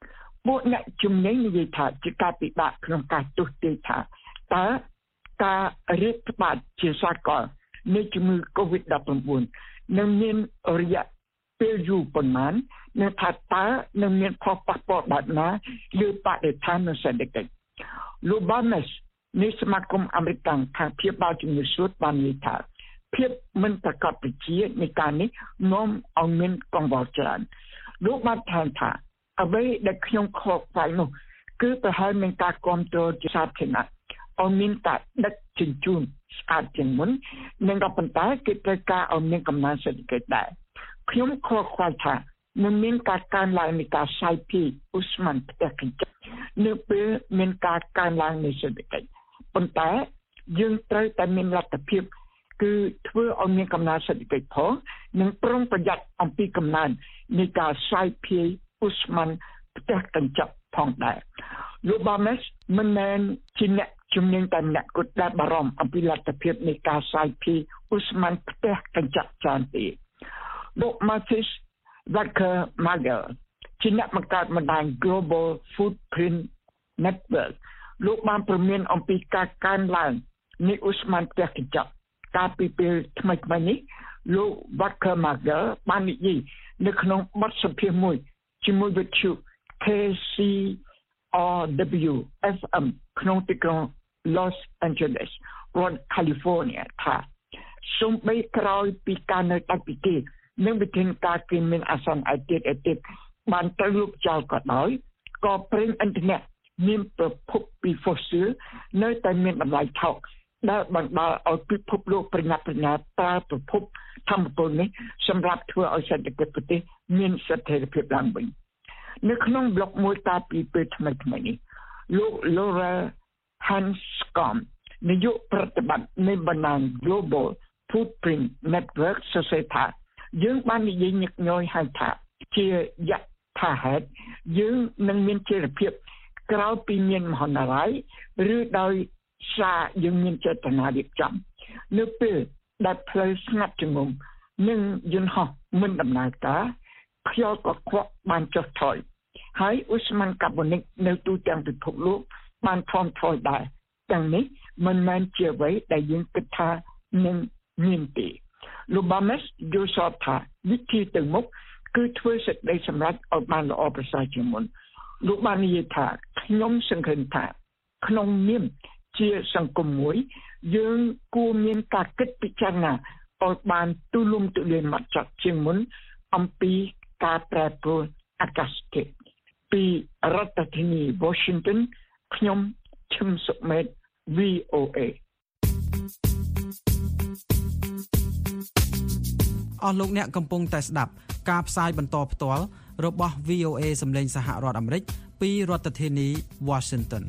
ពួកអ្នកជំនាញនិយាយថាជាការពិបាកក្នុងការទស្សន៍ទាយថាតើការរាតត្បាតជាសកលនៃជំងឺ COVID-19 នឹងមានរយៈពេលយូរប៉ុន្មាននិងថាតើនឹងមានផលប៉ះពាល់បែបណាលើបរិស្ថាននិងសេដ្ឋកិច្ចលោក Barnes នៃសមាគមអាមេរិកខាងព្យាបាលជំងឺសួតបាននិយាយថាភាពមិនប្រកបវិជ្ជានៃការនេះនាំឲ្យមានកង្វល់ច្រើនលោកបានថែមថាអ្វីដែលខ្ញុំខកខ្វល់នោះគឺប្រហែលមានការគ្រប់គ្រងជាសាធារណៈឲ្យមានការដឹកជញ្ជូនស្អាតជាងមុននិងក៏ប៉ុន្តែគឺត្រូវការឲ្យមានកំណើនសេដ្ឋកិច្ចដែរខ្ញុំខកខ្វល់ថានឹងមានការកើនឡើងនៃការសាយភាយឧស្ម័នផ្ទះកញ្ចក់នៅពេលមានការកើនឡើងនៃសេដ្ឋកិច្ចប៉ុន្តែយើងត្រូវតែមានលទ្ធភាពគឺធ្វើឲ្យមានកំណើនសេដ្ឋកិច្ចផងនិងប្រុងប្រយ័ត្នអំពីកំណើននៃការសាយភាយឧស្ម័នផ្ទះកញ្ចក់ផងដែរលោក Barnes មិនមែនជាអ្នកជំនាញតែម្នាក់គត់ដែលបារម្ភអំពីលទ្ធភាពនៃការសាយភាយឧស្ម័នផ្ទះកញ្ចក់ច្រើនទេលោក Mathis Wackermager ជាអ្នកបង្កើតបណ្ដាញ Global Footprint Network លោកបានព្រមានអំពីការកើនឡើងនៃឧស្ម័នផ្ទះកញ្ចក់កាលពីពេលថ្មីៗនេះលោក Wackermager បាននិយាយនៅក្នុងបទសម្ភាសន៍មួយជាមួយវិទ្យុ KCRW FM ក្នុងទីក្រុង Los Angeles រដ្ឋ California ថាសូម្បីក្រោយពីការនៅដាច់ពីគេនិងវិធានការគីមានអាសន្នឯទៀតបានត្រូវលុបចោលក៏ដោយក៏ប្រេងឥន្ធនៈមានប្រភពពី fossil នៅតែមានតម្លៃថោកដែលបណ្ដាលឲ្យពិភពលោកប្រញាប់ប្រញាល់ប្រើប្រភពធម្មពលនេះសម្រាប់ធ្វើឲ្យសេដ្ឋកិច្ចប្រទេសមានស្ថិរភាពឡើងវិញនៅក្នុងប្លុកមួយកាលពីពេលថ្មីៗនេះលោក Laura Hanscom នាយកប្រតិបត្តិនៃបណ្ដាញ Global Footprint Network សរសេរថាយើងបាននិយាយញឹកញយហើយថាជាយថាហេតុយើងនឹងមានជារភាពក្រោយពីមានមហន្តរាយឬដោយសារយើងមានចេតនារៀបចំនៅពេលដែលផ្លូវស្ងាត់ជ្ងំនិងយន្តហោះមិនដំណើរការខ្យល់កខ្វក់បានចុះថយហើយឧស្ម័នកាបូនិកនៅទូទាំងពិភពលោកបានថមថយដែរទាំងនេះមិនមែនជាអ្វីដែលយើងគិតថានឹងមានទេលោក Barnes យល់សប្ថាវិធីទៅមុខគឺធ្វើសេចក្តីសម្រេចឲ្យបានល្អប្រសើរជាងមុនលោកបាននិយាយថាខ្ញុំសង្ឃឹមថាក្នុងនាមជាសង្គមមួយយើងគួរមានការគិតពិចារណាឲ្យបានទូលំទូលាយម៉ត់ចត់ជាងមុនអំពីការប្រែប្រួលអាកាសធាតុពីរដ្ឋធានី Washington ខ្ញុំឈឹមសុមេត VOA អស់លោកអ្នកកំពុងតែស្ដាប់ការផ្សាយបន្តផ្ទាល់របស់ VOA សម្លេងសហរដ្ឋអាមេរិកពីរដ្ឋធានី Washington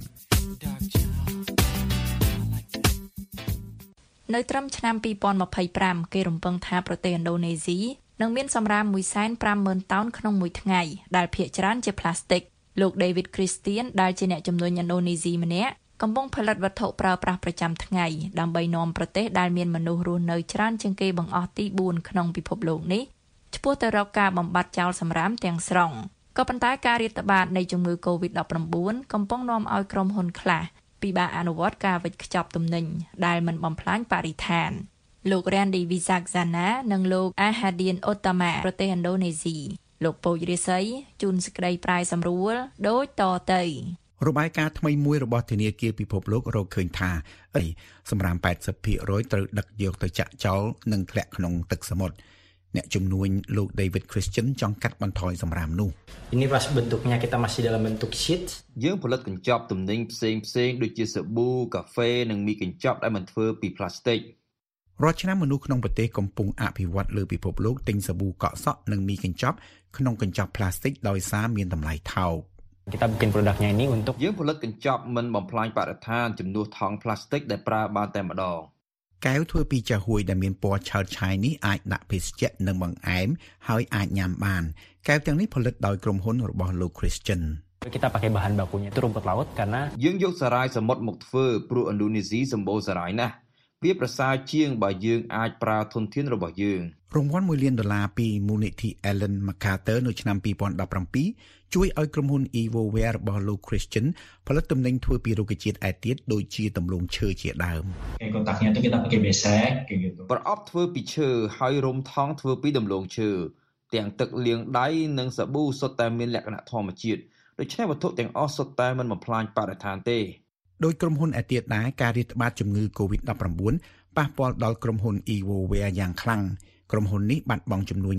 នៅត្រឹមឆ្នាំ2025គេរំពឹងថាប្រទេសឥណ្ឌូនេស៊ីនឹងមានសម្រាម 150,000 តោនក្នុងមួយថ្ងៃដែលភាគច្រើនជាផ្លាស្ទិកលោក David Christian ដែលជាអ្នកជំនួញឥណ្ឌូនេស៊ីម្នាក់កំពុងផលិតវត្ថុប្រើប្រាស់ប្រចាំថ្ងៃដើម្បីនាំប្រទេសដែលមានមនុស្សរស់នៅច្រើនជាងគេបង្អស់ទី4ក្នុងពិភពលោកនេះឆ្ពោះទៅរកការបំបត្តិចោលសំរាមទាំងស្រុងក៏ប៉ុន្តែការរាតត្បាតនៃជំងឺ COVID-19 កំពុងនាំឲ្យក្រុមហ៊ុនខ្លះពិបាកអនុវត្តការវេចខ្ចប់ទំនិញដែលមិនបំផ្លាញបរិស្ថានលោក Randy Wijaksana និងលោក Ahadian Uttama ប្រទេសឥណ្ឌូនេស៊ីលោកពូជរាសីជូនសេចក្តីប្រាយសម្រួលដូចតទៅរបាយការណ៍ថ្មីមួយរបស់ធនាគារពិភពលោករកឃើញថាសម្រាម 80% ត្រូវដឹកយកទៅចាក់ចោលនិងធ្លាក់ក្នុងទឹកសមុទ្រអ្នកជំនួញលោក David Christian ចង់កាត់បន្ថយសម្រាមនោះ Ini bentuknya kita masih dalam bentuk sheet យើងផលិតកញ្ចប់ទំនិញផ្សេងដូចជាសាប៊ូកាហ្វេនិងមីកញ្ចប់ដែលមិនធ្វើពីផ្លាស្ទិករាល់ឆ្នាំមនុស្សក្នុងប្រទេសកំពុងអភិវឌ្ឍលើពិភពលោកទិញសាប៊ូកក់សក់និងមីកញ្ចប់ក្នុងកញ្ចប់ផ្លាស្ទិកដោយសារមានតម្លៃថោក Kita bikin produknya ini untuk យើងផលិតកញ្ចប់មិនបំផ្លាញបរិស្ថានជំនួសថង់ផ្លាស្ទិកដែលប្រើបានតែម្ដងកែវធ្វើពីចាហួយដែលមានពណ៌ឆើតឆាយនេះអាចដាក់ភេសជ្ជៈនិងបង្អែមហើយអាចញ៉ាំបានកែវទាំងនេះផលិតដោយក្រុមហ៊ុនរបស់លោក Christian Kita pakai bahan bakunya itu rumput laut karena យើងយកសារ៉ាយសមុទ្រមកធ្វើព្រោះឥណ្ឌូនេស៊ីសម្បូរសារ៉ាយណាស់វាប្រសើរជាងបើយើងអាចប្រើធនធានរបស់យើងរង្វាន់$1 លានពីមូលនិធិ Ellen MacArthur នៅឆ្នាំ2017ជួយឲ្យក្រុមហ៊ុន EvoWare របស់លោក Christian ផលិតទំនិញធ្វើពីរុក្ខជាតិឯទៀតដូចជាដំឡូងឈើជាដើម Kotaknya itu kita pakai besek kayak gitu ប្រអប់ធ្វើពីឈើហើយរោមថងធ្វើពីដំឡូងឈើទាំងទឹកលាងដៃនិងសាប៊ូសុទ្ធតែមានលក្ខណៈធម្មជាតិដូច្នេះវត្ថុទាំងអស់សុទ្ធតែមិនបំផ្លាញបរិស្ថានទេដោយក្រុមហ៊ុនឯទៀតដែរការរាតត្បាតជំងឺ COVID-19 ប៉ះពាល់ដល់ក្រុមហ៊ុន EvoWare យ៉ាងខ្លាំងក្រុមហ៊ុននេះបាត់បង់ចំនួន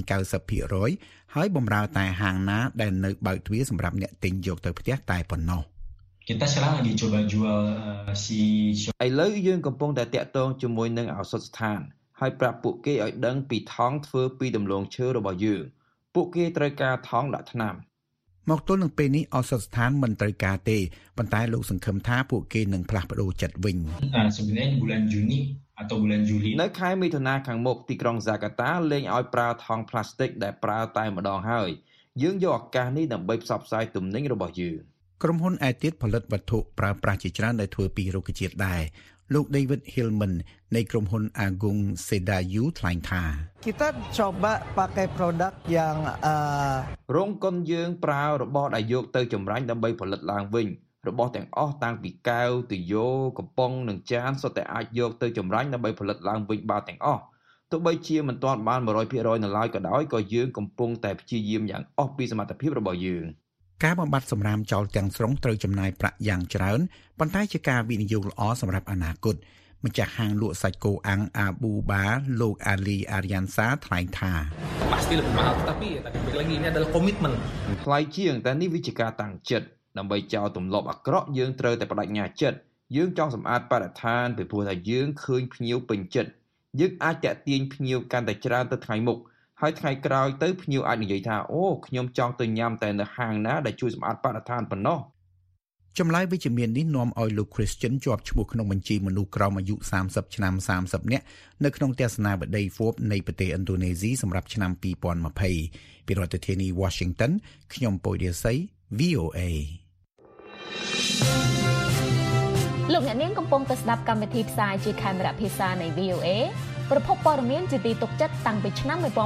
90% ហើយបម្រើតែហាងណាដែលនៅបើកទ្វារសម្រាប់អ្នកទិញយកទៅផ្ទះតែប៉ុណ្ណោះ Kita sekarang lagi coba jual si ឥឡូវយើងកំពុងតែតាក់ទងជាមួយនឹងឱសថស្ថានហើយប្រាប់ពួកគេឲ្យដឹងពីថង់ធ្វើពីដំឡូងឈើរបស់យើងពួកគេត្រូវការថង់ដាក់ថ្នាំមកទល់នឹងពេលនេះឱសថស្ថានមិនត្រូវការទេប៉ុន្តែលោកសង្ឃឹមថាពួកគេនឹងផ្លាស់ប្ដូរចិត្តវិញ sebenarnya bulan Juni atau bulan Juli នៅខែមិថុនាខាងមុខទីក្រុងហ្សាកាតាលែងឲ្យប្រើថង់ផ្លាស្ទិកដែលប្រើតែម្ដងហើយយើងយកឱកាសនេះដើម្បីផ្សព្វផ្សាយទំនិញរបស់យើងក្រុមហ៊ុនឯទៀតផលិតវត្ថុប្រើប្រាស់ជាច្រើនដែលធ្វើពីរុក្ខជាតិដែរលោក David Hillman នៃក្រុមហ៊ុន Agung Sedayu ថ្លែងថា Kita coba pakai produk yang រោងកុនយើងប្រើរបស់ដែលយកទៅចម្រាញ់ដើម្បីផលិតឡើងវិញរបស់ទាំងអស់តាំងពីកែវទុយោកំប៉ុងនិងចានសុទ្ធតែអាចយកទៅចម្រាញ់ដើម្បីផលិតឡើងវិញបានទាំងអស់ទោះបីជាមិនទាន់បាន 100% នៅឡើយក៏ដោយក៏យើងកំពុងតែព្យាយាមយ៉ាងអស់ពីសមត្ថភាពរបស់យើងការបំបត្តិសម្រាមចោលទាំងស្រុងត្រូវចំណាយប្រាក់យ៉ាងច្រើនប៉ុន្តែជាការវិនិយោគល្អសម្រាប់អនាគតម្ចាស់ហាងលក់សាច់គោអាំងអាប៊ូបាលោក Ali Aryansa ថ្លែងថា pasti lebih mahal tapi balik lagi ini adalah komitmen ថ្លៃជាងតែនេះវាជាការតាំងចិត្តដើម្បីចោលទម្លាប់អាក្រក់យើងត្រូវតែបដិញ្ញាចិត្តយើងចង់សម្អាតបរិស្ថានពីព្រោះថាយើងឃើញភ្ញៀវពេញចិត្តយើងអាចតាក់ទាញភ្ញៀវកាន់តែច្រើនទៅថ្ងៃមុខហើយថ្ងៃក្រោយទៅភ្ញៀវអាចនិយាយថាអូខ្ញុំចង់ទៅញ៉ាំតែនៅហាងណាដែលជួយសម្អាតបរិស្ថានប៉ុណ្ណោះចម្លើយវិជ្ជមាននេះនាំឲ្យលោក Christian ជាប់ឈ្មោះក្នុងបញ្ជីមនុស្សក្រោមអាយុ30ឆ្នាំ30នាក់នៅក្នុងទស្សនាវដ្តី Forbes នៃប្រទេសឥណ្ឌូនេស៊ីសម្រាប់ឆ្នាំ2020ពីរដ្ឋធានី Washington ខ្ញុំពុយរាសី VOA លោកអ្នកនាងកំពុងតែស្ដាប់កម្មវិធីផ្សាយជាខេមរៈភាសានៃ VOA ប្រភពព័ត៌មានជាទីទុកចិត្តតាំងពីឆ្នាំ1955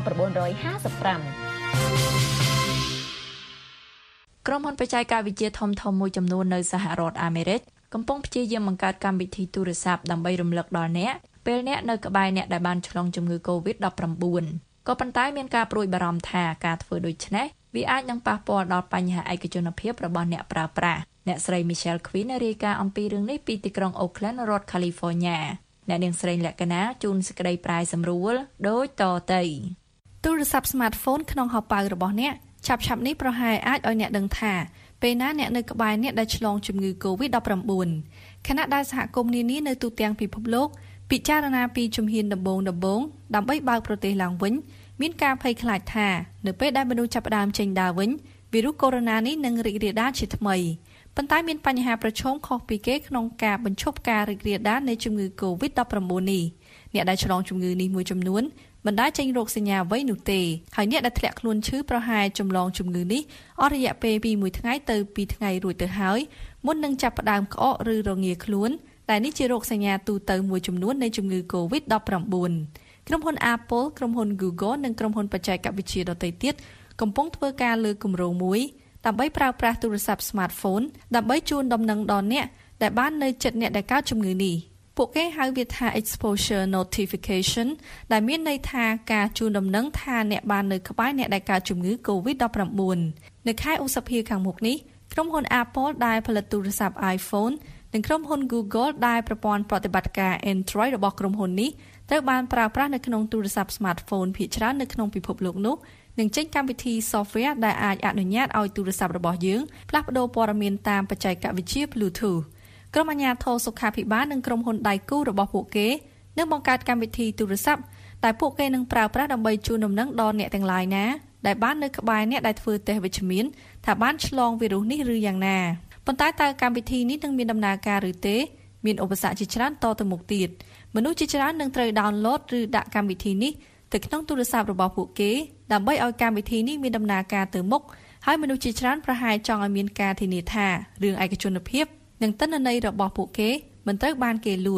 ក្រុមហ៊ុនបច្ចេកវិទ្យាធំៗមួយចំនួននៅសហរដ្ឋអាមេរិកកំពុងព្យាយាមបង្កើតកម្មវិធីទូរស័ព្ទដើម្បីរំលឹកដល់អ្នកពេលអ្នកនៅក្បែរអ្នកដែលបានឆ្លងជំងឺ COVID-19 ក៏ប៉ុន្តែមានការព្រួយបារម្ភថាការធ្វើដូច្នេះវាអាចនឹងប៉ះពាល់ដល់បញ្ហាឯកជនភាពរបស់អ្នកប្រើប្រាស់អ្នកស្រី Michelle Quinn រាយការណ៍អំពីរឿងនេះពីទីក្រុង Oakland រដ្ឋ California អ្នកនាងស្រីលក្ខណាជូនសេចក្តីប្រាយសម្រួលដូចតទៅទូរស័ព្ទ smartphone ក្នុងហោប៉ៅរបស់អ្នកឆាប់នេះប្រហែលអាចឲ្យអ្នកដឹងថាពេលណាអ្នកនៅក្បែរអ្នកដែលឆ្លងជំងឺ COVID-19 ខណៈដែលសហគមន៍នានានៅទូទាំងពិភពលោកពិចារណាពីជំហានដំបូងដើម្បីបើកប្រទេសឡើងវិញមានការភ័យខ្លាចថានៅពេលដែលមនុស្សចាប់ផ្ដើមចេញដើរវិញវីរុសកូវីដ -19 នេះនឹងរីករាលដាលជាថ្មីប៉ុន្តែមានបញ្ហាប្រឈមខុសពីគេក្នុងការបញ្ឈប់ការរីករាលដាលនៃជំងឺ COVID-19 នេះអ្នកដែលឆ្លងជំងឺនេះមួយចំនួនមិនដែលចេញរោគសញ្ញាអ្វីនោះទេហើយអ្នកដែលធ្លាក់ខ្លួនឈឺប្រហែលចម្លងជំងឺនេះអស់រយៈពេលពី1ថ្ងៃទៅ2ថ្ងៃរួចទៅហើយមុននឹងចាប់ផ្ដើមក្អកឬរងាខ្លួនតែនេះជារោគសញ្ញាទូទៅមួយចំនួននៃជំងឺ COVID-19 ក្រុមហ៊ុន Apple ក្រុមហ៊ុន Google និងក្រុមហ៊ុនបច្ចេកវិទ្យាដទៃទៀតកំពុងធ្វើការលើគម្រោងមួយដើម្បីប្រើប្រាស់ទូរស័ព្ទ smartphone ដើម្បីជូនដំណឹងដល់អ្នកដែលបាននៅជិតអ្នកដែលកើតជំងឺនេះពួកគេហៅវាថា exposure notification ដែលមានន័យថាការជូនដំណឹងថាអ្នកបាននៅក្បែរអ្នកដែលកើតជំងឺ COVID-19 នៅខែឧសភាខាងមុខនេះក្រុមហ៊ុន Apple ដែលផលិតទូរស័ព្ទ iPhone និងក្រុមហ៊ុន Google ដែលប្រព័ន្ធប្រតិបត្តិការ Android របស់ក្រុមហ៊ុននេះត្រូវបានប្រើប្រាស់នៅក្នុងទូរស័ព្ទ smartphone ភាគច្រើននៅក្នុងពិភពលោកនោះនឹងចេញកម្មវិធី software ដែលអាចអនុញ្ញាតឲ្យទូរស័ព្ទរបស់យើងផ្លាស់ប្ដូរព័ត៌មានតាមបច្ចេកវិទ្យា Bluetooth ក្រុមអាជ្ញាធរសុខាភិបាលនិងក្រុមហ៊ុនដៃគូរបស់ពួកគេនឹងបង្កើតកម្មវិធីទូរស័ព្ទដែលពួកគេនឹងប្រើប្រាស់ដើម្បីជូនដំណឹងដល់អ្នកទាំងឡាយណាដែលបាននៅក្បែរអ្នកដែលធ្វើតេស្តវិជ្ជមានថាបានឆ្លងវីរុសនេះឬយ៉ាងណាប៉ុន្តែតើកម្មវិធីនេះនឹងមានដំណើរការឬទេមានឧបសគ្គជាច្រើនតទៅមុខទៀតមនុស្សជាច្រើននឹងត្រូវ download ឬដាក់កម្មវិធីនេះទៅក្នុងទូរស័ព្ទរបស់ពួកគេដើម្បីឲ្យកម្មវិធីនេះមានដំណើរការទៅមុខហើយមនុស្សជាច្រើនប្រហែលចង់ឲ្យមានការធានាថារឿងឯកជនភាពនិងទិន្នន័យរបស់ពួកគេមិនត្រូវបានគេលួច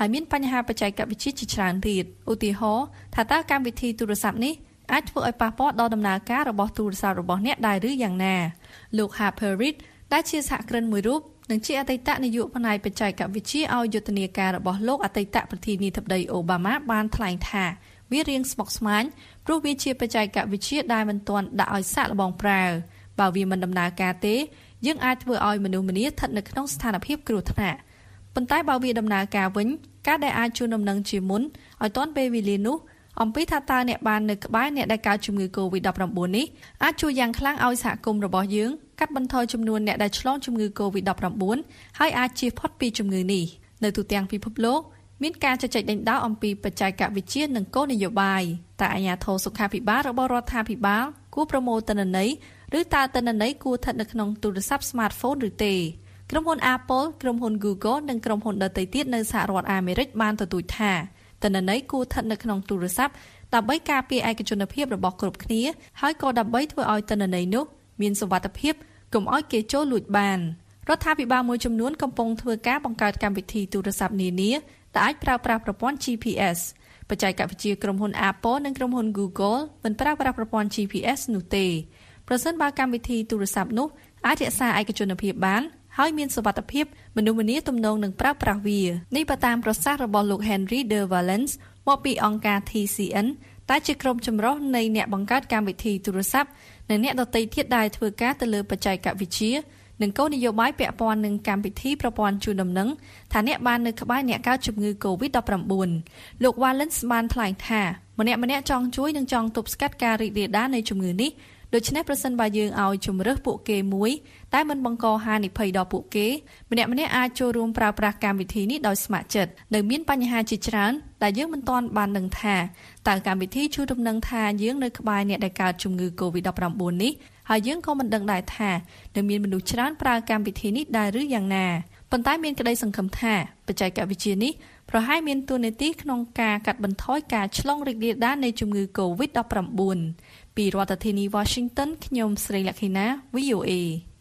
ហើយមានបញ្ហាបច្ចេកវិទ្យាជាច្រើនទៀតឧទាហរណ៍ថាតើកម្មវិធីទូរស័ព្ទនេះអាចធ្វើឲ្យប៉ះពាល់ដល់ដំណើរការរបស់ទូរស័ព្ទរបស់អ្នកដែរឬយ៉ាងណាលោក Harper Reid ដែលជាសហគ្រិនមួយរូបនិងជាអតីតនាយកផ្នែកបច្ចេកវិទ្យាឲ្យយុទ្ធនាការរបស់លោកអតីតប្រធានាធិបតីអូបាម៉ាបានថ្លែងថាវារៀងស្មុគស្មាញព្រោះវាជាបច្ចេកវិទ្យាដែលមិនទាន់ដាក់ឲ្យសាកល្បងប្រើបើវាមិនដំណើរការទេយើងអាចធ្វើឲ្យមនុស្សម្នាស្ថិតនៅក្នុងស្ថានភាពគ្រោះថ្នាក់ប៉ុន្តែបើវាដំណើរការវិញការដែលអាចជូនដំណឹងជាមុនឲ្យទាន់ពេលវេលានោះអំពីថាតើអ្នកបាននៅក្បែរអ្នកដែលកើតជំងឺ COVID-19 នេះអាចជួយយ៉ាងខ្លាំងឲ្យសហគមន៍របស់យើងកាត់បន្ថយចំនួនអ្នកដែលឆ្លងជំងឺ COVID-19 ហើយអាចជៀសផុតពីជំងឺនេះនៅទូទាំងពិភពលោកមានការជជែកដេញដោលអំពីបច្ចេកវិទ្យានិងគោលនយោបាយតើអាជ្ញាធរសុខាភិបាលរបស់រដ្ឋាភិបាលគួរប្រមូលទិន្នន័យឬតើទិន្នន័យគួរស្ថិតនៅក្នុងទូរស័ព្ទ smartphone ឬទេក្រុមហ៊ុន Apple ក្រុមហ៊ុន Google និងក្រុមហ៊ុនដទៃទៀតនៅសហរដ្ឋអាមេរិកបានទទូចថាទិន្នន័យគួរស្ថិតនៅក្នុងទូរស័ព្ទដើម្បីការពារឯកជនភាពរបស់គ្រប់គ្នាហើយក៏ដើម្បីធ្វើឲ្យទិន្នន័យនោះមានសុវត្ថិភាពកុំឲ្យគេចូលលួចបានរដ្ឋាភិបាលមួយចំនួនកំពុងធ្វើការបង្កើតកម្មវិធីទូរស័ព្ទនានាដែលអាចប្រើប្រាស់ប្រព័ន្ធ GPS បច្ចេកវិទ្យាក្រុមហ៊ុន Apple និងក្រុមហ៊ុន Google មិនប្រើប្រាស់ប្រព័ន្ធ GPS នោះទេប្រសិនបើកម្មវិធីទូរស័ព្ទនោះអាចរក្សាឯកជនភាពបានហើយមានសុវត្ថិភាពមនុស្សម្នាទំនងនឹងប្រើប្រាស់វានេះបើតាមប្រសាសន៍របស់លោក Henry De Valence មកពីអង្គការ TCN តែជាក្រុមចម្រុះនៃអ្នកបង្កើតកម្មវិធីទូរស័ព្ទនិងអ្នកដទៃទៀតដែលធ្វើការទៅលើបច្ចេកវិទ្យានិងគោលនយោបាយពាក់ព័ន្ធនឹងកម្មវិធីប្រព័ន្ធជូនដំណឹងថាអ្នកបាននៅក្បែរអ្នកកើតជំងឺ COVID-19 លោក Valence បានថ្លែងថាម្នាក់ៗចង់ជួយនិងចង់ទប់ស្កាត់ការរីករាលដាលនៃជំងឺនេះដូច្នេះប្រសិនបើយើងឲ្យជំរើសពួកគេមួយតែមិនបង្កហានិភ័យដល់ពួកគេម្នាក់ៗអាចចូលរួមប្រើប្រាស់កម្មវិធីនេះដោយស្ម័គ្រចិត្តនៅមានបញ្ហាជាច្រើនដែលយើងមិនទាន់បានដឹងថាតើកម្មវិធីជួយដំណឹងថាយើងនៅក្បែរអ្នកដែលកើតជំងឺ COVID-19 នេះហើយយើងក៏មិនដឹងដែរថានៅមានមនុស្សច្រើនប្រើកម្មវិធីនេះដែរឬយ៉ាងណាប៉ុន្តែមានក្តីសង្ឃឹមថាបច្ចេកវិទ្យានេះប្រហែលមានតួនាទីក្នុងការកាត់បន្ថយការឆ្លងរីករាលដាលនៃជំងឺ COVID-19 ពីរដ្ឋធានី Washington ខ្ញុំស្រីលក្ខិណា VOA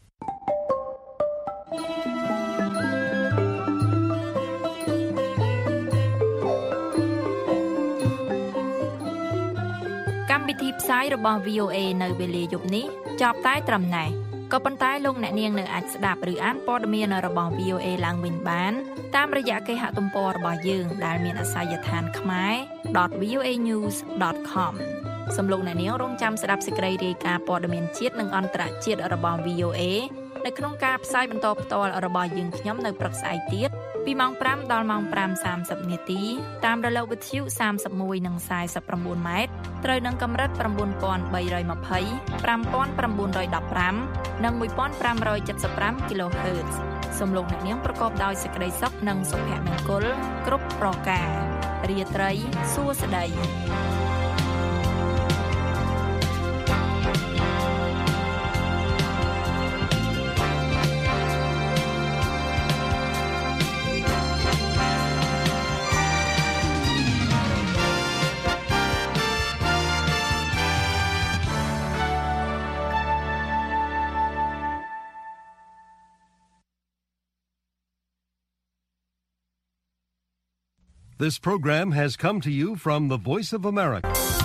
កម្មវិធីផ្សាយរបស់ VOA នៅវេលាយប់នេះចប់តែត្រឹមណេះក៏ប៉ុន្តែលោកអ្នកនាងនៅអាចស្ដាប់ឬអានព័ត៌មានរបស់ VOA ឡើងវិញបានតាមរយៈគេហទំព័ររបស់យើងដែលមានអាសយដ្ឋានkhmer.voanews.com សំឡេងអ្នកនាងរងចាំស្ដាប់សេចក្តីរាយការណ៍ព័ត៌មានជាតិនិងអន្តរជាតិរបស់ VOA នៅក្នុងការផ្សាយបន្តផ្ទាល់របស់យើងខ្ញុំនៅព្រឹកស្អែកទៀតពីម៉ោង 5 ដល់ម៉ោង 5:30 នាទីតាមរលកវិទ្យុ 31 និង 49 ម៉ែត្រត្រូវនឹងកម្រិត 9320 5915 និង 1575 kHz សំឡេងអ្នកនាងប្រកបដោយសេចក្តីសុខនិងសុភមង្គលគ្រប់ប្រការរាត្រីសួស្តី This program has come to you from the Voice of America.